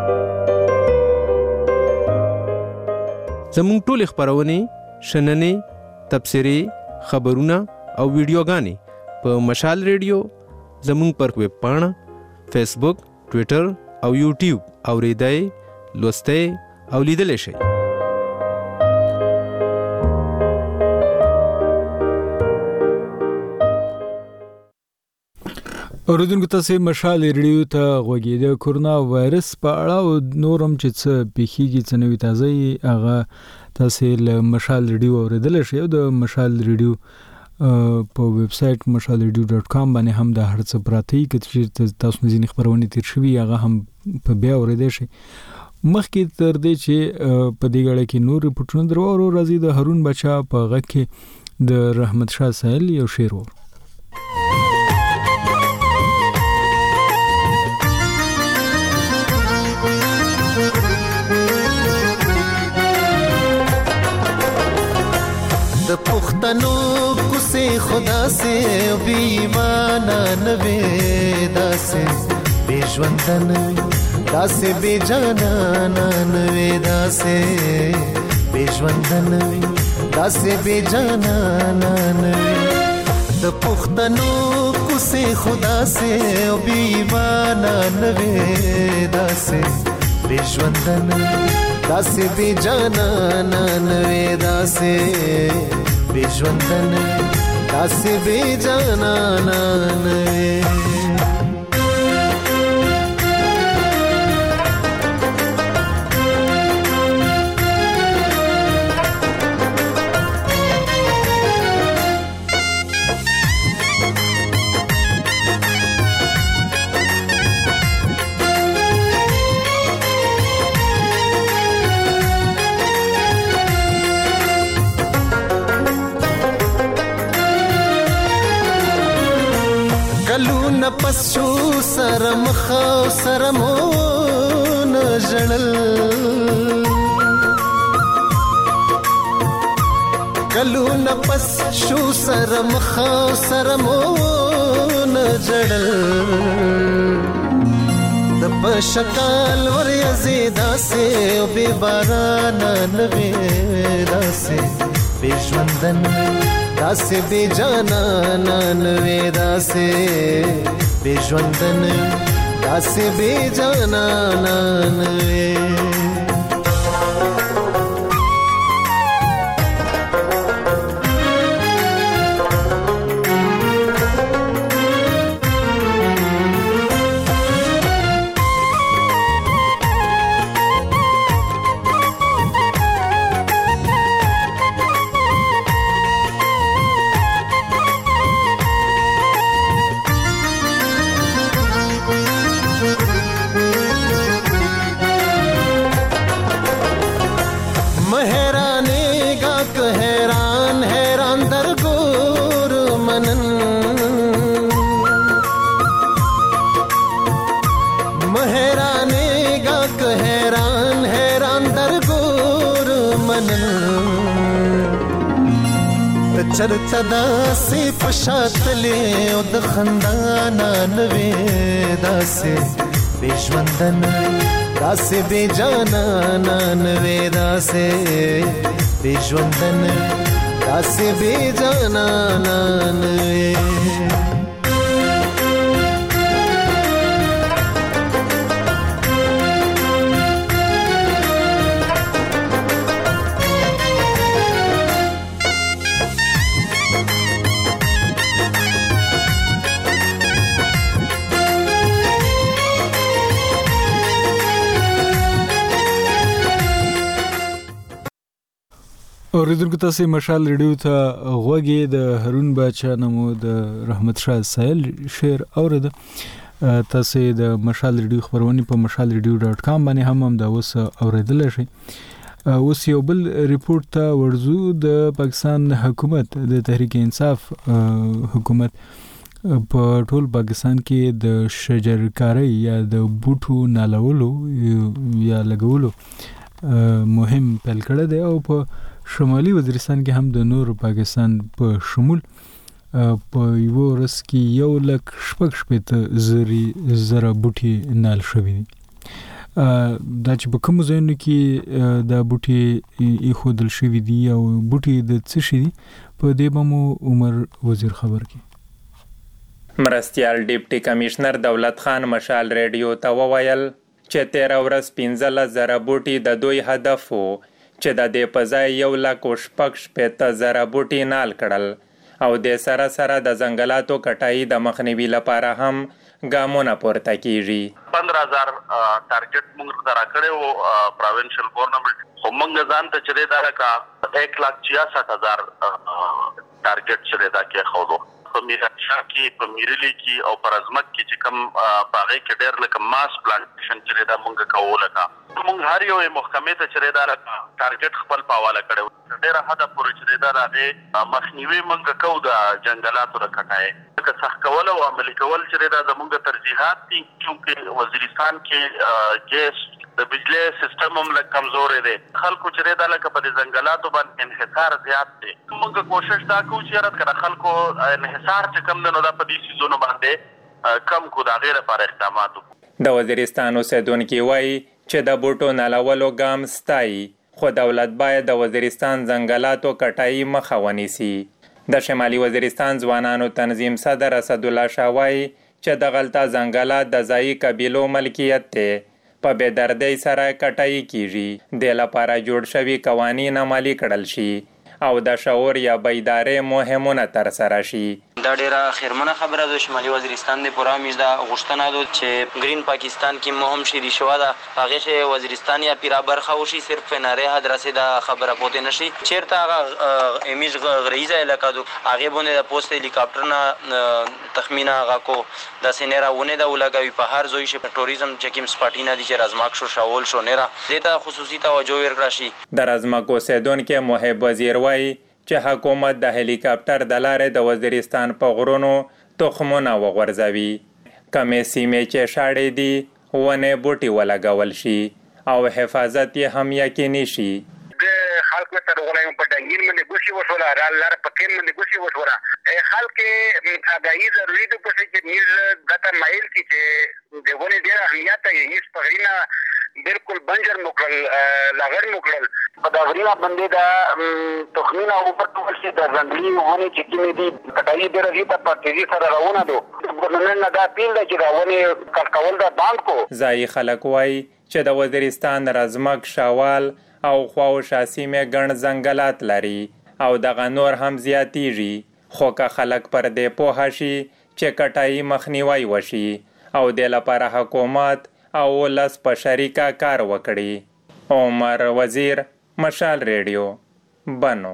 زموږ ټول خبرونه شننې، تبصرې، خبرونه او ویډیوګانې په مشال ریډیو زموږ پر ویب پاڼه، فیسبوک، ټویټر او یوټیوب اوریدای، لوستای او لیدلی شئ. اوریدونکو تاسو مشال ریډیو ته غوږی د کورونا وایرس په اړه او نورم چې څه پیښیږي څه نوې تازه هغه تاسو له مشال ریډیو اوریدل شئ او د مشال ریډیو په ویب سټ mashalradio.com باندې هم د هر څه پراته چې تاسو ځینې خبرونه تیر شوي هغه هم په بیا اوریدل شي. مخکې تر دې چې په دې غړې کې نور رپورټونه درو راځي د هارون بچا په غږ کې د رحمت شاه سهیل یو شعر ور د پښتنو کوسه خدا سے بی ایمانا نوې داسه بی ژوندن داسه بی جانا نوې داسه بی ژوندن داسه بی جانا نوې د پښتنو کوسه خدا سے بی ایمانا نوې داسه بی ژوندن داسه بی جانا نوې داسه بی ژوندن داسه بی جانا نوې پس شو سره مخا سره مون جړل کلو نفس شو سره مخا سره مون جړل د پشکال ور یزیدا سے او بی باران نوې داسه بی ژوندن داسه بی جانا نوې داسه بی ژوندن داسه بی جانا نوې چرته داسې پشاتلې او د خندانا نوې داسې بی ژوندن داسې بی جانا نوې داسې بی ژوندن داسې بی جانا نوې اوریدونکو تاسو مشال ریډیو ته غوږی د هارون باچا نمو د رحمت شاه سایل شعر اورید. تاسو د مشال ریډیو خبرونه په mashalradio.com باندې هم دا اوس اوریدل شي. اوس یو بل ریپورت ته ورزو. د پاکستان حکومت د تحریک انصاف حکومت په ټول پاکستان کې د شجرکاری یا د بوټو نالولو یا لګولو مهم پیل کړی دی او په شمالي وزیرستان کې هم د نور پاکستان په شمول په یو ورځ کې 1,600,000 زره بوټي نال شوي دي. دا چې په کوم ځایونو کې دا بوټي ایښودل شوي دي او بوټي د څه شي دي په دې به مو عمر وزیر خبر کړي. مرستیال ډیپټي کمشنر دولت خان مشال ریډیو ته وویل چې 13 ورځ 15,000 بوټي د دوی هدف وو چې د دې په ځای 1,600,000 بوټي نال کړل او د سره سره د ځنګلاتو کټای د مخنیوي لپاره هم ګامونه پورته کیږي. 15,000 ټارګټ موږ درا کړو پروینشل ګورنمنت خو موږ ځان ته چره دا کا 1,66,000 ټارګټ چره دا کې خو په میرشا کې په میرلی کې او پر ازمت کې چې کم باغې کې ډېر لکه ماس پلانټیشن چې دا مونږ کوله کا مونږ هر یو محکمې ته چې دا ټارګټ خپل پاواله کړو ډېر هدف پورې چې دا راغې مخنیوي مونږ کو د جنگلاتو رکټای که څخه کول او عملي کول چې دا زموږ ترجیحات دي چې وزیرستان کې ګیس د بجلی سیستم هم لږ کمزورې دی. خلکو چې دا لکه په ځنګلاتو باندې انحصار زیات دی. موږ کوشش دا کوو چې رات کړه خلکو انحصار چې کم نه دا په دې سيزونو باندې کم کو دا غیر لپاره اقدامات وکړو. د وزیرستان اوسیدونکو وایي چې د بوټو نالولو ګام ستایي خو دولت باید د وزیرستان ځنګلاتو کټای مخه ونیسي. د شمالي وزیرستان ځوانانو تنظیم صدر اسدالله شاه وایي چې د غلطه ځنګلات د ځایي قبیلو ملکیت دی په بېدردۍ سره کټای کیږي. د لپاره جوړ شوي قوانین عملي کړل شي او د شعور یا بیدارۍ مهمونه تر سره شي. دا ډیره خیرمنه خبره ده. شمالي وزیرستان د پورا میز دا غوښتنه ده چې گرین پاکستان کې مهم شي شو دا هغه شی وزیرستان یا پیرا برخه وشي صرف ناره حدرسه دا خبره پوتې نشي چیرته هغه امیج غریزه علاقه دو هغه باندې د پوسټ هلیکاپټر نه تخمینه هغه کو د سینرا ونه دا ولګوي په هر ځای شي ټوریزم چکیم سپاټی نه دي چې رازماک شو شاول شو نه را دته خصوصي توجه ورکړي شي. د رازماک اوسیدونکو محب وزیر وایي چې حکومت د هلیکاپټر د لارې د وزیرستان په غرونو تخمونه وغورځوي. کمې سیمې چې شاړې دي ونه بوټي ولګول شي او حفاظت یې هم یقیني شي. خلق سره غوړم په ډنګین باندې ګوشي وشوله لار په کین باندې ګوشي وشوله خلک اګای ضروري ده په چې نیز دته مایل کی چې دغه ډیر اهمیت یې هیڅ پغرینا بالکل بنجر مکرل لاغر مکرل په دغرینا باندې دا تخمینا او په ټول شي د ځنګلي ونه چې کیمې دي کټای ډیر دي په تیزی سره روانه دي ګورنمنت دا پیل دی چې دا ونه کول دا باند کو. ځای خلک وایي چې د وزیرستان رازمک شاوال او خواو شاسیمه ګڼ ځنګلات لري او دغه نور هم زیاتیږي خو که خلک پر دې پوه شي چې کټای مخنیوي وشي او د لپاره حکومت او ولس په شریکه کار وکړي. عمر وزیر مشال ریډیو بنو.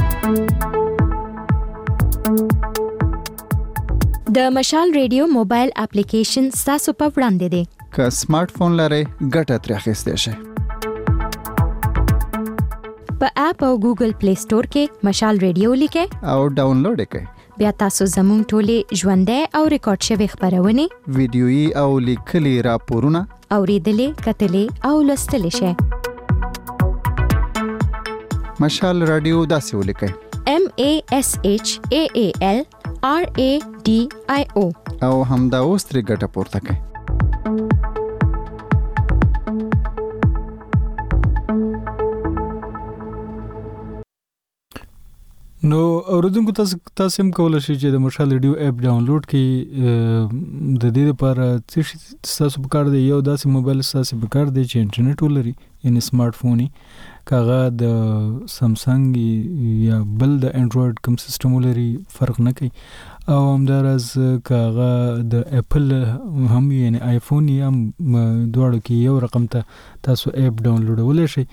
د مشال ریډیو موبایل اپلیکیشن تاسو په وړاندې دی. که سمارټ فون لرئ ګټه ترې اخیستی شئ. په اپ او ګوګل پلی سٹور کې مشال ریډیو لیکئ او ډاونلوډ یې کړئ. بیا تاسو زموږ ټولې ژوندۍ او ریکارډ شوی خبرونه ویډیويي او لیکلي راپورونه اوریدلې کتلې او لوستلې شئ. مشال رادیو داسې ولیکئ MASHAALRADIO او همدا اوس ترې ګټه پورته کړئ. نو اوریدونکو تاسو هم کولای شئ چې د مشال ریډیو اپ ډاونلوډ کړئ. د دې لپاره څه تاسو په کار دی یو داسې موبایل تاسو په کار دی چې انټرنیټ ولري یعنی سمارټ فون کاغه د سامسنګ یا بل د انډراید کوم سیستم ولري فرق نه کوي او همدارس کاغه د اپل هم یعنی آیفون هم دواړو کې یو رقم ته تاسو اپ ډاونلوډ ولې شئ.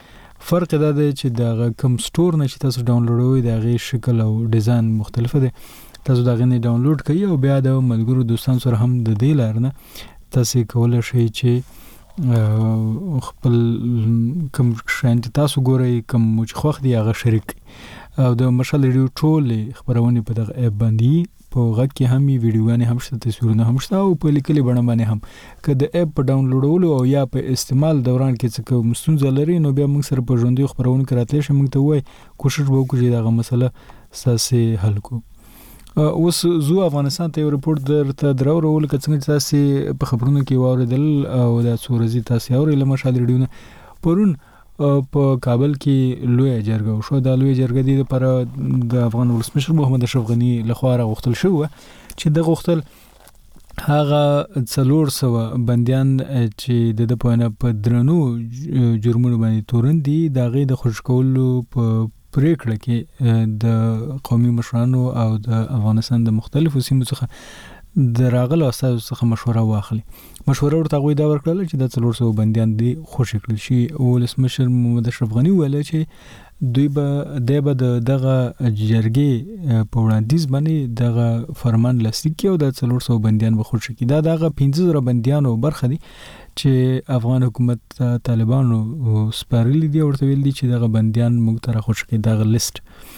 فرق دا دی چې دا کم سٹور نه چې تاسو ډاونلوډوي دا غي شکل او ډیزاین مختلفه ده تاسو دا غي ډاونلوډ کړئ او بیا د ملګرو دوستانو سره هم د دې لارنه تاسو کولای شئ چې خپل کوم شان تاسو ګورئ کوم چې خوښ دی هغه شریک او د مشال ریډیو ټول خبرونه په دغه اپ باندې په غږ کې هم ویډیوګانې هم شته تصویرونه هم شته او په لیکلي بڼه باندې هم که د اپ په ډاونلوډولو او یا په استعمال دوران کې څه کوم ستونزه لري نو بیا موږ سره په ژوندۍ خبرونه کې راتلی شي موږ ته وایي کوشش به وکړو چې دغه مسله ستاسې حل کړو. اوس زو افغانستان ته یو رپورټ درته درورول که څنګه تاسو په خبرونو کې واوریدل او د څو ورځې تاسو اورئ له مشال ریډیو پرون په کابل کې لوی جرګه شو د لوی جرګه د لپاره د افغان ولسمشر محمد اشرف غنی لخوا راغوښتل شو چې د غوښتل هغه 400 بنديان چې د پوهنه په درنو جرمونو باندې تورن دي د غي د خوشکولو په پریکړه کې د قومي مشرانو او د افغانستان د مختلفو سیمو څخه د راغلو اساسو څخه مشوره واخلي. مشوره ورته غوي دا ورکړل چې د 400 بنديان دي خوشی کړل شي او ولسمشر محمد اشرف غنی ویل چې دوی به دغه جرګې په وړاندیز باندې دغه فرمان لاسلیک کړي او د 400 بنديان به خوشی کړي. دا دغه 15000 بنديانو برخه دي چې افغان حکومت طالبانو سپارلي دي ورته ویل دي چې دغه بنديان موږ ته راخوش کړي دغه لیست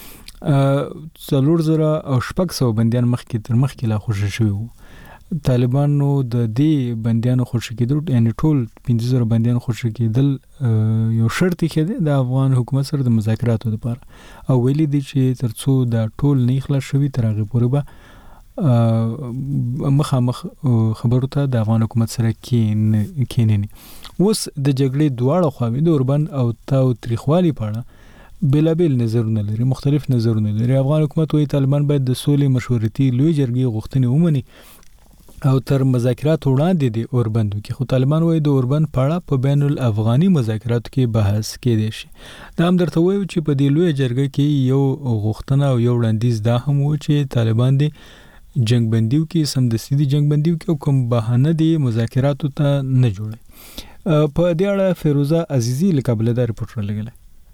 400 بنديان مخکې تر مخکې لا خوشی شوی وو. طالبانو د دې بنديانو خوشی کېدل یعنی ټول 15000 بنديان خوشی کېدل یو شرط کې د افغان حکومت سره د مذاکراتو لپاره او ویلي دي چې ترڅو دا ټول نه خلاص شوی تر هغه پورې به مخامخ خبرو ته د افغان حکومت سره کېنني. اوس د جګړې دواړه خواوې د اوربند او تاوتریخوالي په اړه بلابل نظرونه لري مختلف نظرونه لري. افغان حکومت وايي طالبان باید د سولې مشورتي لوی جرګې غوښتنې ومني او تر مذاکرات وړاندې د اوربندو کې خو طالبان وايي د اوربند په اړه په بین الافغاني مذاکراتو کې بحث کېدی شي. دا هم درته وایي چې په دې لوی جرګه کې یو غوښتنه او یو وړاندیز دا هم و چې طالبان د جنگ بندیو کې سمدستي د جنگ بندیو کې کوم بهانه دی مذاکراتو ته نه جوړي. په دې اړه فیروزه عزیزی له کابل دا رپورټ راغلی.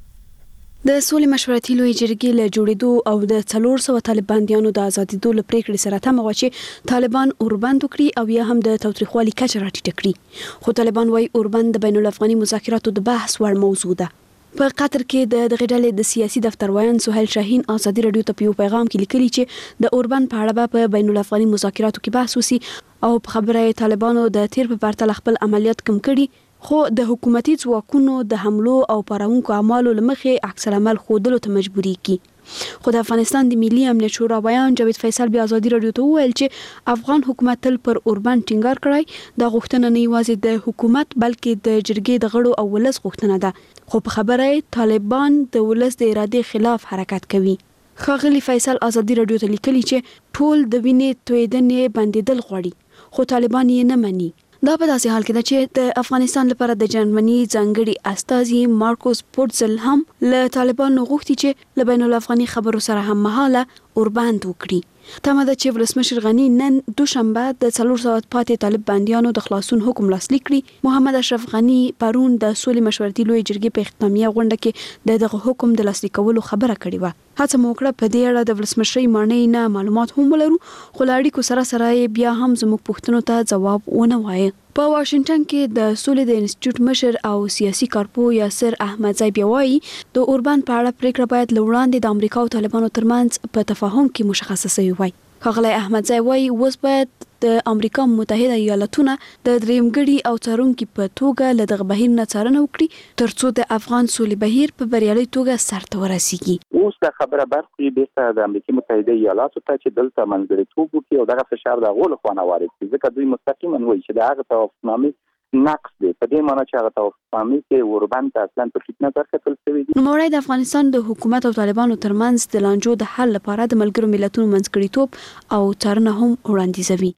د سولې مشورتي لوی جرګې له جوړېدو او د 400 طالباندیانو د ازادېدو لپاره پریکړې سره تمه و چې طالبان اوربند وکړي او یا هم د تاوتریخوالي کچه راټیټه کړي خو طالبان وايي اوربند د بین الافغاني مذاکراتو د بحث وړ موضوع ده. په قطر کې د غډلې د سیاسي دفتر وایي سهیل شاهین ازادي رادیو ته په پیغام کې لیکلي چې د اوربند په اړه په بین الافغاني مذاکراتو کې بحث وسی او په خبره طالبانو د تیر په پرتله خپل عملیات کم کړي خو د حکومتي ځواکونو د حملو او پراونکو اعمالو لمخې عکس العمل خودلو ته مجبوري کی. خو د افغانستان د ملي امنیت شورا بیان جاوید فیصل بیا ازادي رادیو ته وویل چې افغان حکومت تل پر اوربند ټینګار کړی دا غوښتنه نه یوازې د حکومت بلکې د جرګې د غړو او ولس غوښتنه ده خو په خبره طالبان د ولس د ارادې خلاف حرکت کوي. ښاغلي فیصل ازادي رادیو ته لیکلي چې ټول د وینې تویدنې بندیدل غواړي خو طالبان یې نه مني. دا په داسې حال کې ده چې د افغانستان لپاره د جرمني ځانګړي استازي مارکوس پورتزل هم له طالبانو غوښتي چې له بین الافغاني خبرو سره هم مهاله اوربند وکړي. تمه ده چې ولسمشر غنی نن دوشنبه د 400 پاتې طالب بنديانو د خلاصون حکم لاسلیک کړي. محمد اشرف غنی پرون د سولې مشورتي لوی جرګې په اختتامیه غونډه کې دغه حکم د لاسلیکولو خبره کړې و. هڅه موکړه په دې اړه د ولسمشر معنی نه معلومات هم ولرو خو لاړې کو سره بیا هم زموږ پوښتنو ته جواب ونه وایي. په واشنگټن کې د سولې د انسټیټیوټ مشر او سیاسي کارپو یاسر احمدزی بیا وایي د اوربند په اړه پریکړه باید لوړاندې د امریکا او طالبانو ترمنځ په تفاهم کې مشخصه شوی وای. ښاغلی احمدزی وایي اوس باید د امریکا متحده ایالاتونه د درېمګړي او څارونکي په توګه له دغه بهیر نه څارنه وکړي ترڅو د افغان سولې بهیر په بریالي توګه سرته ورسیږي. اوس د خبره برخې بیرته د امریکا متحده ایالاتو ته چې دلته منځګړیتوب وکړي او دغه فشار د غول خو نه وارد شي ځکه دوی مستقیما وایي چې د هغه توافقنامې نقص دی په دې معنی چې هغه توافقنامې کې اوربند اصلا په ټیټ نظر کتل شوی دی. نوموړی د افغانستان د حکومت او طالبانو ترمنځ د لانجو د حل لپاره د ملګرو ملتونو منځګړیتوب او څارنه هم وړاندیزوي.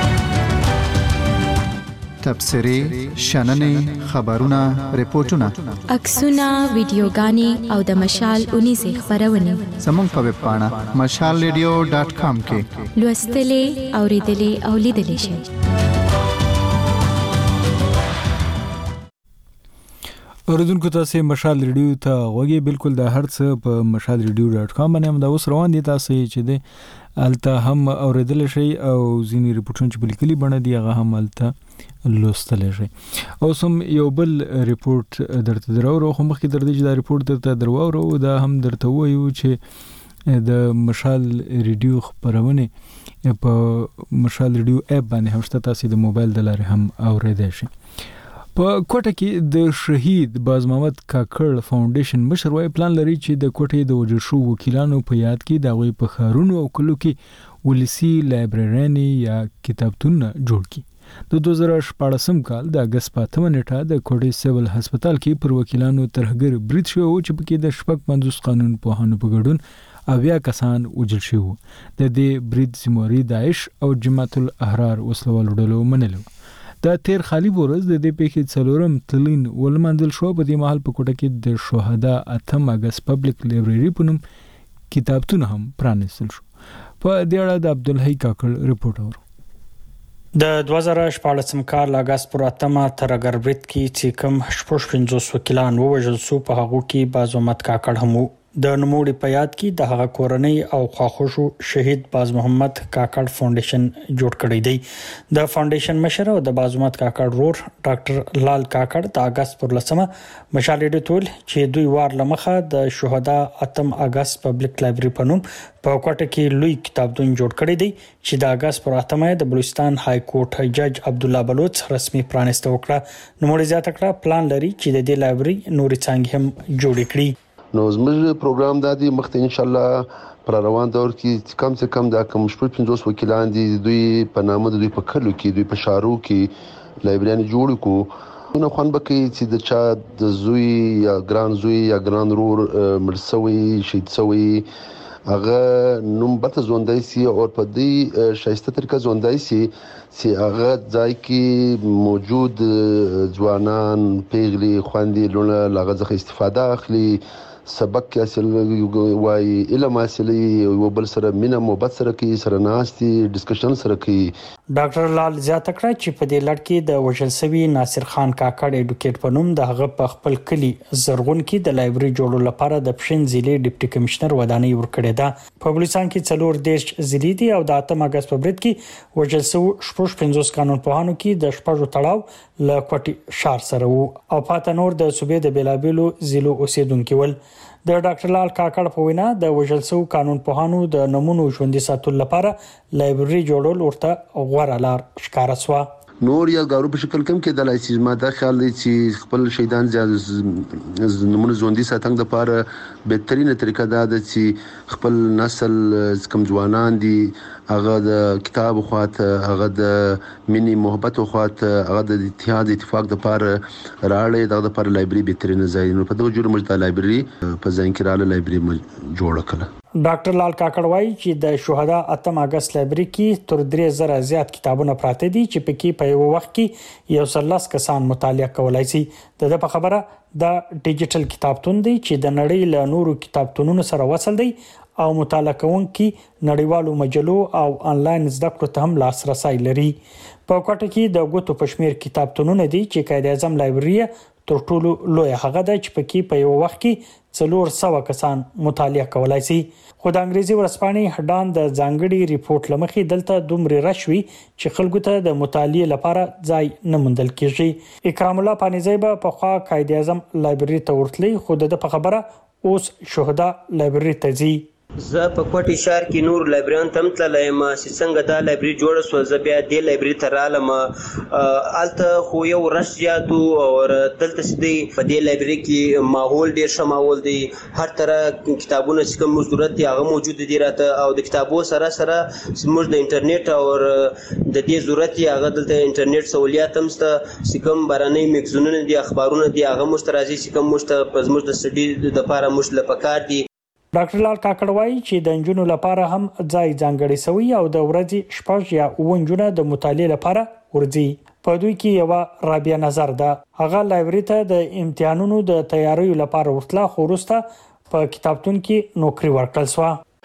تبصرې، شننې، خبرونه، ریپورتونه، عکسونه، ویډیوګانې او د مشال 19 خبرونه زموږ په ویب پاڼه mashalradio.com کې لوستلې، اوریدلې او لیدلې شئ. اوریدونکو تاسو مشال ریډیو ته غوږی بالکل د هر څه په mashalradio.com باندې هم دا اوس روان دي. تاسو چې د الته هم اوریدل شي او ځینی ریپورتونه چې بلیکلي بڼه دی هغه هم الته لوستل شي. اوس هم یو بل ریپورت درته درو خو مخکې در دې دا ریپورت درته درو دا هم درته وایو چې د مشال ریډیو خبرونه په مشال ریډیو اپ باندې هم شته، تاسو د موبایل د لارې هم اوریدئ شئ. په کوټه کې د شهید باز محمد کاکړ فاونډیشن مشر وايي پلان لري چې د کوټې د وجل شو وکیلانو په یاد کې د غوي په خارونو او کلو کې ولسی لایبرری یا کتابتون جوړ کړي. د 2014 کال د اگست په 8 نیټه د کوټې سیول هسپتال کې پر وکیلانو ترهګر برید شو چې په کې د شپږ 50 قانون په هانو په ګډون اویا کسان وجل شو. د دې برید سیموري داعش او جماعت الاحرار وسلوال ډلو منلو. دا تیر خالی ورځ د دې پیښې څلورم تلین ولمنځل شو. په دې مهال په کوټه کې د شهدا 8 اگست پبلک لایبرری په نوم کتابتون هم پرانیستل شو. په دې اړه د عبدالحی کاکړ ریپورت اورو. د 2014 کال اگست پر 8 ترهګر برید کې چې کوم 55 وکیلان ووژل شو په هغه کې باز محمد کاکړ هم د نوموړي په یاد کې د هغه کورنۍ او خواخوشو شهید باز محمد کاکړ فاونډیشن جوړ کړی دی. د فاونډیشن مشر او د باز محمد کاکړ رور ډاکټر لال کاکړ د اگست پر 10 مشال ریډیو ټول چې دوی وار لمخه د شهدا 8 اگست پبلک لایبرری په نوم په کوټه کې لوی کتابتون جوړ کړی دی چې د اگست پر 8 د بلوچستان های کورټ جج عبد الله بلوچ رسمي پرانیسته وکړه. نوموړي زیاته کړه پلان لري چې د دې لایبرری نورې څنګه هم جوړ کړي. نو زموږ پروګرام د دې مخته ان شاء الله پر روان دور کې کم سے کم دا کوم 50 وکیلان دي دوی په نامه دوی په کلو کې دوی په شارو کې لایبرری جوړ کو نو خوان بکې چې د چا د زوی یا ګران زوی یا ګران رور مرسوي شهید سوی هغه نوم بته زوندای سي او په دې شایسته طریقه زوندای سي چې هغه ځای کې موجود ځوانان پیغلي خواندي لونه لغه ځخه استفاده اخلي سبق حاصل وای علم حاصلي او بل سره مینا محبت سره کې سره ناشتي ډسکشن سره کې. ډاکټر لال زیاته کړه چې په دې لړ کې د وژل شوی ناصر خان کاکړ اډوکیټ په نوم د هغه په خپل کلی زرغون کې د لایبرری جوړولو لپاره د پښین ضلع ډیپټي کمشنر ودانۍ ورکړې ده. په بلوچستان کې 4 دیش ضلع دي او د 8 اگست په برید کې وژل شو 55 قانون پوهانو کې د شپږو تړاو ل کوټي شار سره وو او پاتې نور د صوبې د بیلابلو ضلعو اوسیدونکو ول. د ډاکټر لال کاکړ په وینا د وژل شو قانون پوهانو د نمونو ژوندۍ ساتلو لپاره لایبرری جوړول ورته غوړه لار ښکارا شو. نور یا غارو په شکل کم کې د لایسیز ماده خیال دی چې خپل شهیدان نمونه ژوندۍ ساتنګ د لپاره بهترینه طریقه دا ده چې خپل نسل کم ځوانان دي هغه د کتاب خواته هغه د مینی محبت خواته هغه د اتحاد اتفاق د لپاره راړې د لپاره لایبرری بهترینه ځای نو په دغه جوړ مجدا لایبرری په ځین کې رااله لایبرری جوړ کړه. ډاکټر لال کاکړ وایي چې د شهدا 8 اگست لایبرری کې تر 3000 زیات کتابونه پراته دي چې پکې په یو وخت کې یو سلس کسان مطالعه کولای شي. د په خبره د ډیجیټل کتابتون دی چې د نړۍ له نورو کتابتونونو سره وصل دی او مطالعه کوونکي نړیوالو مجلو او انلاین زده کړو ته هم لاسرسي لري. په کوټه کې د غوتو پښمیر کتابتونونه دي چې قائد اعظم لایبرری تر ټولو لوی هغه د چې پکې په یو وخت کې 400 کسان مطالعه کولای شي. خو د انګریزي ورځپاڼې هډان د ځانګړي ریپورت لمخې دلته دومره رشوي چې خلکو ته د مطالعه لپاره ځای نه موندل کیږي. اکرام الله پانیزی په خوا قائد اعظم لایبرری ته ورتلی خو د په خبره اوس شهدا لایبرری ته ځي. زه په کوټي شهر کې نور لایبرریان تم تللی ما چې څنګه دا لایبرری جوړه سو زه بیا دې لایبرری ته رالم الته خو یو رش زیاتو او دلته سدي په دې لایبرری کې ماحول ډیر ښه ماحول دی هر طرح کتابونه چې کوم ضرورت دي هغه موجود دي راته او د کتابو سره موږ د انټرنیټ او د دې ضرورت دي هغه دلته انټرنیټ سہولیات هم شته چې کوم باراني میگزینونه دي اخبارونه دي هغه مشترازي چې کوم مشت د سټډي د لپاره مشت لپاره دي. ډاکټر لال کاکړ وایي چې د انجونو لپاره هم ځای ځانګړی شوی او د ورځې شپږ یا 9 انجونه د مطالعه لپاره ورځي. په دوی کې یو رابعه نظر ده هغه لایبرری ته د امتحانونو د تیاریو لپاره ورتله خو وروسته په کتابتون کې نوکری ورکړل شو.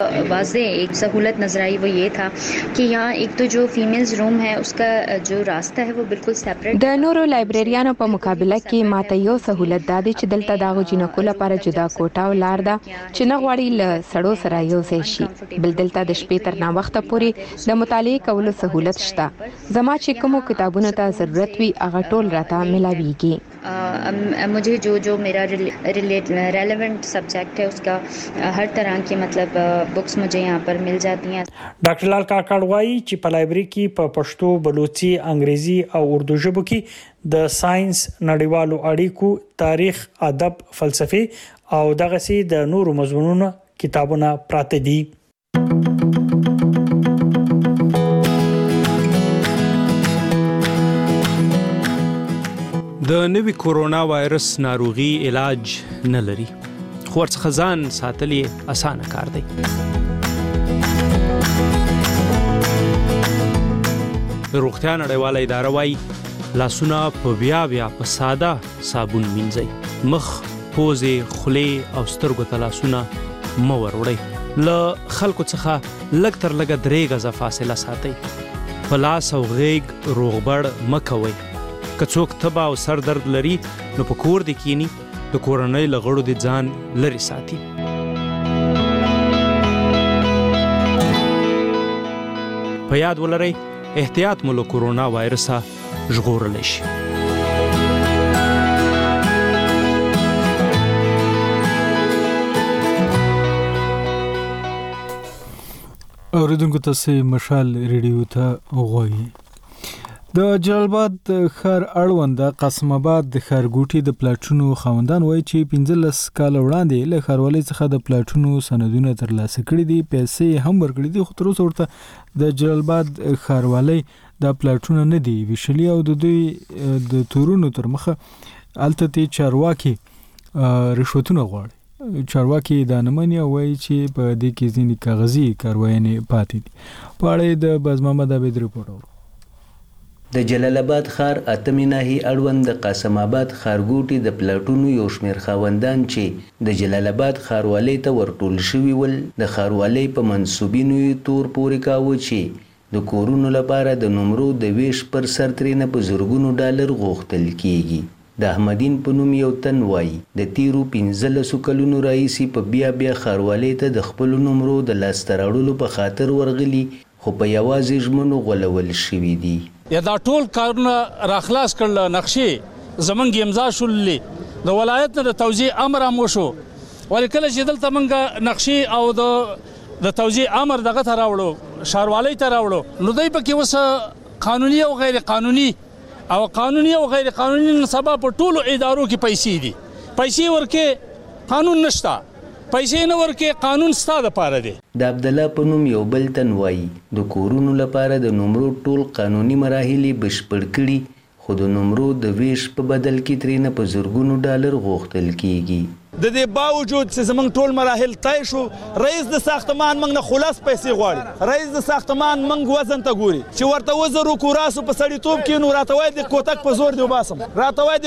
वाज़ेह एक सहूलत नजर आई वो ये था कि यहाँ एक तो जो फीमेल्स रूम है उसका जो रास्ता है वो बिल्कुल सेपरेट। د نورو لایبرریانو په مقابله کې ماته یو سہولت دا دی چې دلته دغه جنکو لپاره جدا کوټه او لار ده چې نه غواړي له سړو سره یو ځای شي. بل دلته د شپې تر ناوخته پورې د مطالعې کولو سہولت شته. زما چې کومو کتابونو ته ضرورت وي هغه ټول راته ملاويږي. मुझे जो मेरा रेलेवेंट सब्जेक्ट है उसका हर तरह की मतलब बुक्स मुझे यहाँ पर मिल जाती हैं. ډاکټر لال کاکړ وایي چې په لایبرری کې په پښتو، بلوچي، انګریزي او اردو ژبو کې د ساينس، نړیوالو اړیکو، تاریخ، ادب، فلسفه او دغه سي د نورو مضمونونو کتابونه پراته دي. د نوي کورونا وایرس ناروغي علاج نه لري، خو ورڅخه ځان ساتل یې اسانه کار دی. د روغتیا نړیواله اداره وایي لاسونه په بیا په ساده صابون مینځئ. مخ، پوزې، خولې او سترګو ته لاسونه مه وروړئ. له خلکو څخه لږ تر لږه 3 غزه فاصله ساتئ. په لاس او غیږ روغبړ مه کوئ. که څوک تبه او سر درد لري نو په کور دې کینی، د کورنۍ له غړو دې ځان لرې ساتي. په یاد ولرئ احتیاط مو له کورونا وایرسه ژغورلی شي. اوریدونکو تاسو مشال ریډیو ته وغوړئ. د جلال آباد ښار اړوند قاسم آباد د ښارګوټي د پلاټونو خاوندان وایي چې 15 کال وړاندې له ښاروالۍ څخه د پلاټونو سندونه ترلاسه کړي دي، پیسې هم ورکړي دي، خو تر اوسه ورته د جلال آباد ښاروالۍ د پلاټونو نه دی ویشلي او د دوی د تورونو تر مخه الته چارواکي رشوتونه غواړي. چارواکي دا نه مني او وایي چې په دې کې ځینې کاغذي کاروایانې پاتې دي. په اړه د باز محمد عبید رپورټ اورو. د جلال آباد ښار اتمې ناحیې اړوند د قاسم آباد ښارګوټي د پلاټونو یو شمېر خاوندان چې د جلال آباد ښاروالۍ ته ورټول شوي ول، د ښاروالۍ په منصوبینو یې تور پورې کاوه چې د کورونو لپاره د نمرو د ویش پر سر ترېنه په زرګونو ډالر غوښتل کیږي. د احمدین په نوم یو تن وایي د تیرو 15 کلونو راهیسې په بیا ښاروالۍ ته د خپلو نمرو د لاسته راوړلو په خاطر ورغلي، خو په یوازې ژمنو غولول شوي دي. یا دا ټول کارونه راخلاص کړل، نقشې زمونږ امضا شولې، د ولایت نه د توزیع امر هم وشو، ولې کله چې دلته موږ نقشې او د توزیع امر دغه ته راوړو، ښاروالۍ ته راوړو، نو دوی پکې اوس قانوني او غیر قانوني سبا په ټولو ادارو کې پیسې دي، پیسې ورکې قانون نشته، پیسې نه ورکې قانون ستا د پاره دی. د عبد الله په نوم یو بل تن وایي د کورونو لپاره د نمرو ټول قانوني مراحل بشپړ کړي، خو د نمرو د ویش په بدل کې ترېنه په زرګونو ډالر غوښتل کیږي. د دې باوجود چې زمونږ ټول مراحل طی شو، رئیس د ساختمان موږ نه خلاص پیسې غواړي. رئیس د ساختمان موږ وزن ته ګوري چې ورته وزر وکړو راسو په سړیتوب کې، نو راته وایي د کوتک په زور دی وباسم، یا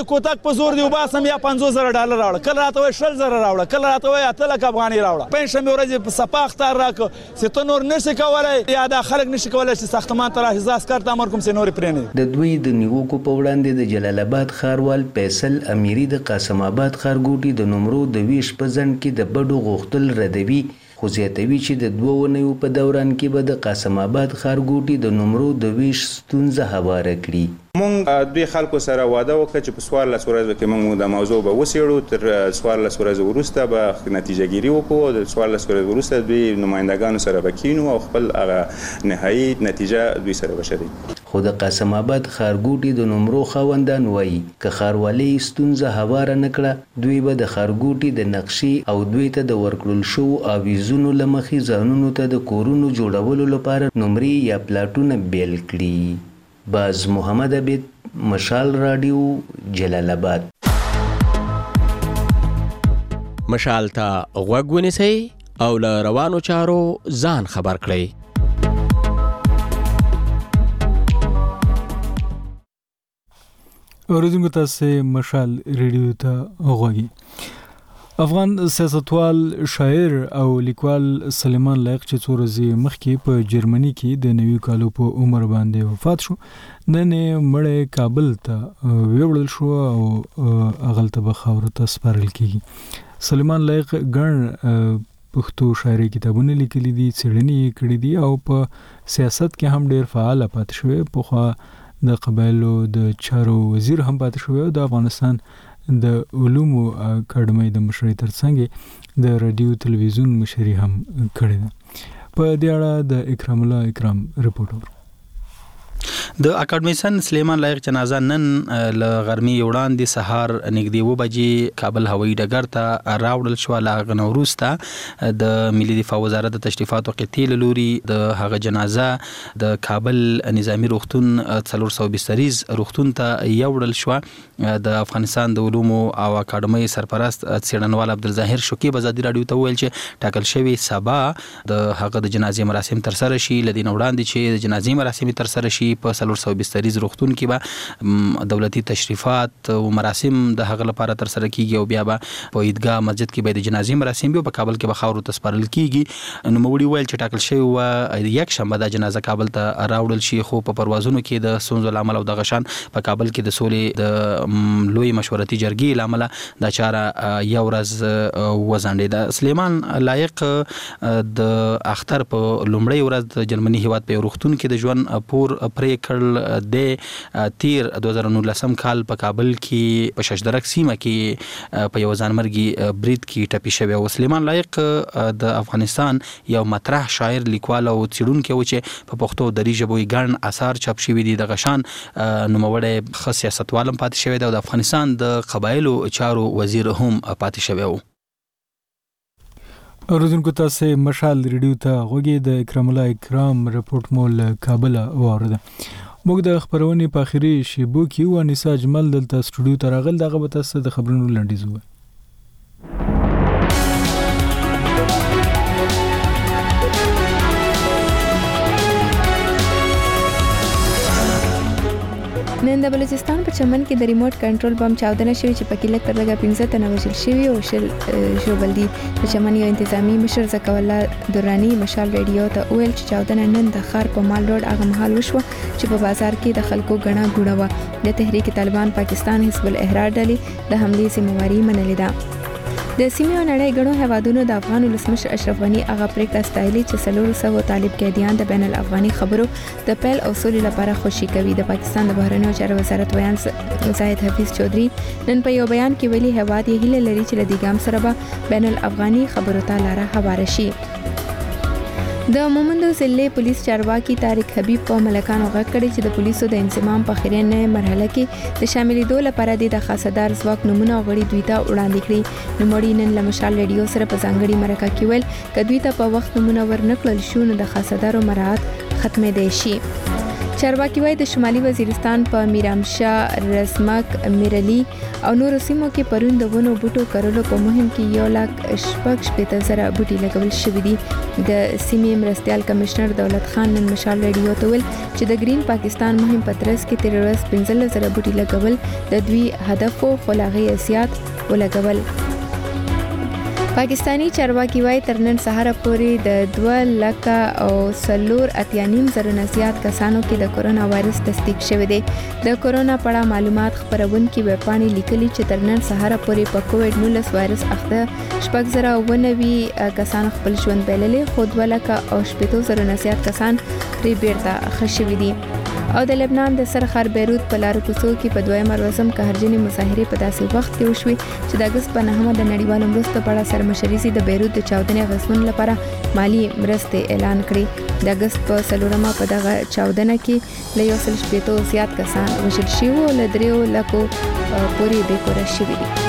50,000 ډالر راوړه، کله راته وایي 20,000 راوړه، کله راته وایي 8 لک افغانۍ راوړه. پنځشنبې ورځې په صفا اختار راکړه چې ته نور نشي کولی یا دا خلک نشي کولی چې ساختمان ته راشي، زه عسکر ته امر کوم چې نور پرې نه. د دوی د نیوکو په وړاندې د جلال آباد ښاروال فیصل امیري د قاسم آباد ښارګوټي د نمرو د ویش په ځنډ کې د بډو غوښتل ردوي، خو زیاتوي چې د 2 اونیو په دوران کې به د قاسم آباد ښارګوټي د نمرو د ویش ستونزه هواره کړي. مونږ دوی خلکو سره واده وکړه چې په 14 ورځو کې مونږ د موضوع به وڅېړو، تر 14 ورځو وروسته به نتیجه ګیري وکړو، د 14 ورځو وروسته دوی نمایندګانو سره به کینو او خپل هغه نهایي نتیجه دوی سره به شریک. خو د قاسم آباد ښارګوټي د نمرو خاوندان وایي که ښاروالۍ ستونزه هواره نه کړه، دوی به د ښارګوټي د نقشې او دوی ته د ورکړل شوو آویزونو له مخې ځانونو ته د کورونو جوړولو لپاره نمرې یا پلاټونه بیل کړي. باز محمد عبید، مشال راډیو، جلال آباد. مشال ته غوږ ونیسئ او له روانو چارو ځان خبر کړئ. اوریدونکو تاسو مشال ریډیو ته وغوږئ. افغان سیاستوال شاعر او لیکوال سلیمان لایق چې څو ورځې مخکې په جرمني کې د نوي کالو په عمر باندې وفات شو نن مړی کابل ته ویوړل شو او هغلته به خاورو ته سپارل کیږي. سلیمان لایق ګڼ پښتو شاعري کتابونه لیکلي دي، څېړنې کړې دي او په سیاست کې هم ډېر فعال پاتې شوی. پخوا د قبایلو د چارو وزیر هم پاتې شوی او د افغانستان د علومو اکاډمۍ د مشرۍ ترڅنګ د رادیو تلویزیون مشري هم کړې ده. په دې اړه د اکرام الله اکرام رپورټ اورو. د اکاډمیسن سلیمان لایق جنازه نن ل غرمې وړاندې سهار نږدې 2 بجې کابل هوایي ډګر ته راوړل شو. لا غنوروسته د ملي دفاع وزارت د تشریفات او قطیل لوري د هغه جنازه د کابل نظامی روغتون 420 روغتون ته یوړل شو. د افغانستان د علومو او اکاډمۍ سرپرست څېړنوال عبدالظاهر شکیب ازادي رادیو ته ویل چې ټاکل شوی سبا د هغه د جنازې مراسم تر سره شي. لدین وړاندې چې د جنازې مراسم تر سره شي په 420 روغتون کې به دولتي تشریفات او مراسم د هغه لپاره تر سره کیږي او بیا به په عیدګاه مسجد کې به د جنازې مراسم به په کابل کې به خاورو ته سپارل کیږي. نو موړي ویل چې ټاکل شوی و یک شنبه د جنازه کابل ته راوړل شي، خو په پروازونو کې د ستونزو لامل او د غشان په کابل کې د سولې د لوی مشورتي جرګې لامل دا چاره یو ورځ وځنډېده. سلیمان لایق د اختر په لومړۍ ورځ د جرمني هیواد په روغتون کې د ژوند پور پرې کړل. د تیر 2019 کال په کابل کې په ششدرک سیمه کې په یو ځانمرګي برید کې ټپي شوی و. سلیمان لایق د افغانستان یو مطرح شاعر، لیکوال او څېړونکی و چې په پښتو دري ژبو یې ګڼ اثار چاپ شوي دي. د غشان نوموړی ښه سیاستوال هم پاتې شوی دی او د افغانستان د قبایلو چارو وزیر هم پاتې شوی و. اوریدونکو تاسو مشال ریډیو ته غوږی د اکرام الله اکرام رپورټ مول کابل واورده. موږ د خبرونې په اخري شیبو کې و انیسا اجمل دلته سټوډیو ته راغل. دغه به تاسو د خبرونو لنډیز وو. نن د بلوچستان په چمن کې د ریموټ کنټرول بم چاودنه شوې چې پکې لږ تر لږه 15 تنه وژل شوي او شل ژوبل دي. د چمن یو انتظامی مشر زکا الله درانی مشال ریډیو ته ویل چې چاودنه نن د ښار په مال روډ هغه مهال وشوه چې په بازار کې د خلکو غڼه ګوڼه وه. د تحریک طالبان پاکستان حزب الاحرار ډلې د حملې ذمہواری منلې ده. د سیمې او نړۍ غړو هوادونو د افغان ولسمشر اشرف غنی هغه پریکړه ستایلې چې 400 طالب قیدیان د بین الافغاني خبرو د پیل او سولې لپاره خوشي کوي. د پاکستان د بهرنیو چارو وزارت ویان زاهد حفیظ چودھری نن په یو بیان کې ویلي هواد یې هیله لري چې د دیګام سره به بین الافغاني خبرو ته لاره هواره شي. د مومندو ضلع پولیس چارواکي طارق حبیب په ملکانو غږ کړی چې د پولیسو د انضمام په اخرینه مرحله کې د شاملېدو لپاره د خاصدار ځواک نمونه غړي دوی ته وړاندې کړي. نوموړي نن له مشال ریډیو سره په ځانګړي مرکه کې ویل چې دوی ته په وخت نمونه ورنکړل شو نو د خاصدارو مراعات ختمېدای شي. چارواکي وايي د شمالي وزیرستان په میرامشاه، رزمک، میرلی او نورو سیمو کې پرون د ونو بوټو کرلو په مهم کې 1,60,000 بوټي لګول شوي دي. د سیمې مرستیال کمشنر دولت خان نن مشال ریډیو ته ویل چې د گرین پاکستان مهم په ترڅ کې 15,000 بوټي لګول د دوی هدف او خلاغي زیات ولګول. پاکستانی چارواکي وايي تر نن سهار پورې د 2,04,000 نه زیات کسانو کې د کورونا وایرس تصدیق شوی دی. د کورونا په اړه معلومات خپرونکي ویبپاڼې لیکلي چې تر نن سهار پورې په کووډ-19 وایرس اخته 6,099 کسان خپل ژوند بایللې، خو 2,08,000 نه زیات کسان پرې بیرته ښه شوي دي. او د لبنان د سرخر بیروت په لارو کوڅو کې په دویمه ورځم قهرجنې مظاهرې په داسې وخت کې وشوې چې د اګست په 9 د نړیوالو مرستو په اړه سرمشري د بیروت د چاودنې غسمن لپاره مالی مرستې اعلان کړې. د اګست په 4 په دغه چاودنه کې له 1,800 زیات کسان وژل شوي او له 3 لکو پورې بې کوره شوي دي.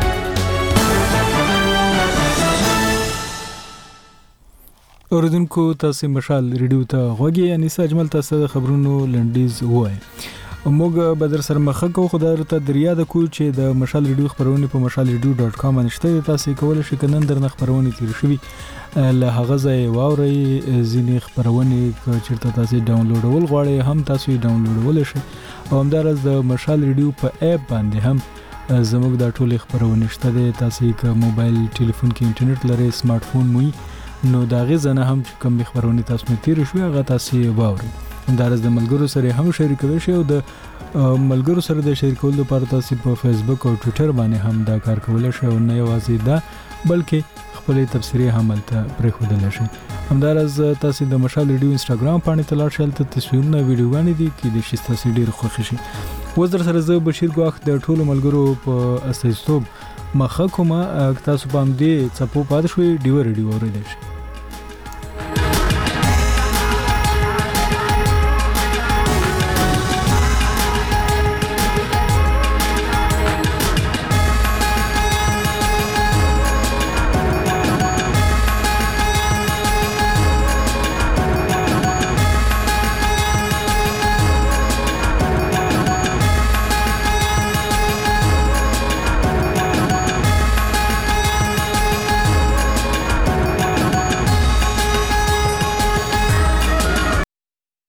اوریدونکو تاسو مشال ریډیو ته غوږی انیسا اجمل تاسو د خبرونو لنډیز وای. موږ به در سره مخه کوو خدای ته دریا د کو چې د مشال ریډیو خبرونه په mashalradio.com نشته. تاسو کولای شئ کنن درنه خبرونه تیر شوي له هغه ځای واوري ځینې خبرونه چیرته تاسو ډاونلوډول غواړئ هم تاسو ډاونلوډول شئ او همدارس د مشال ریډیو په اپ باندې هم زموږ د ټولې خبرونه شته د تاسو که موبایل ټلیفون کې انټرنیټ لري سمارټ فون موي نو دا غزنه هم کوم خبرونه تاسو مې تیر شوي هغه تاسو واورئ همدارس د ملګرو سره هم شریکوي شي او د ملګرو سره د شریکولو لپاره تاسو په فیسبوک او ټوئیټر باندې هم دا کار کولای شئ او نه یوازې دا بلکې خپل تبصرې هم تل پرې خودل شي همدارس تاسو د مشال ریډیو انستګرام باندې تلاړ شئ ته تصویرونه ویډیوګانې دي کې د شي تاسو ډیر خوښ شي وزر سره زه بشیر ګواخ د ټولو ملګرو په اساس مخه کومه تاسو باندې څپو پات شوي ډیو ریډیو اوریدل شي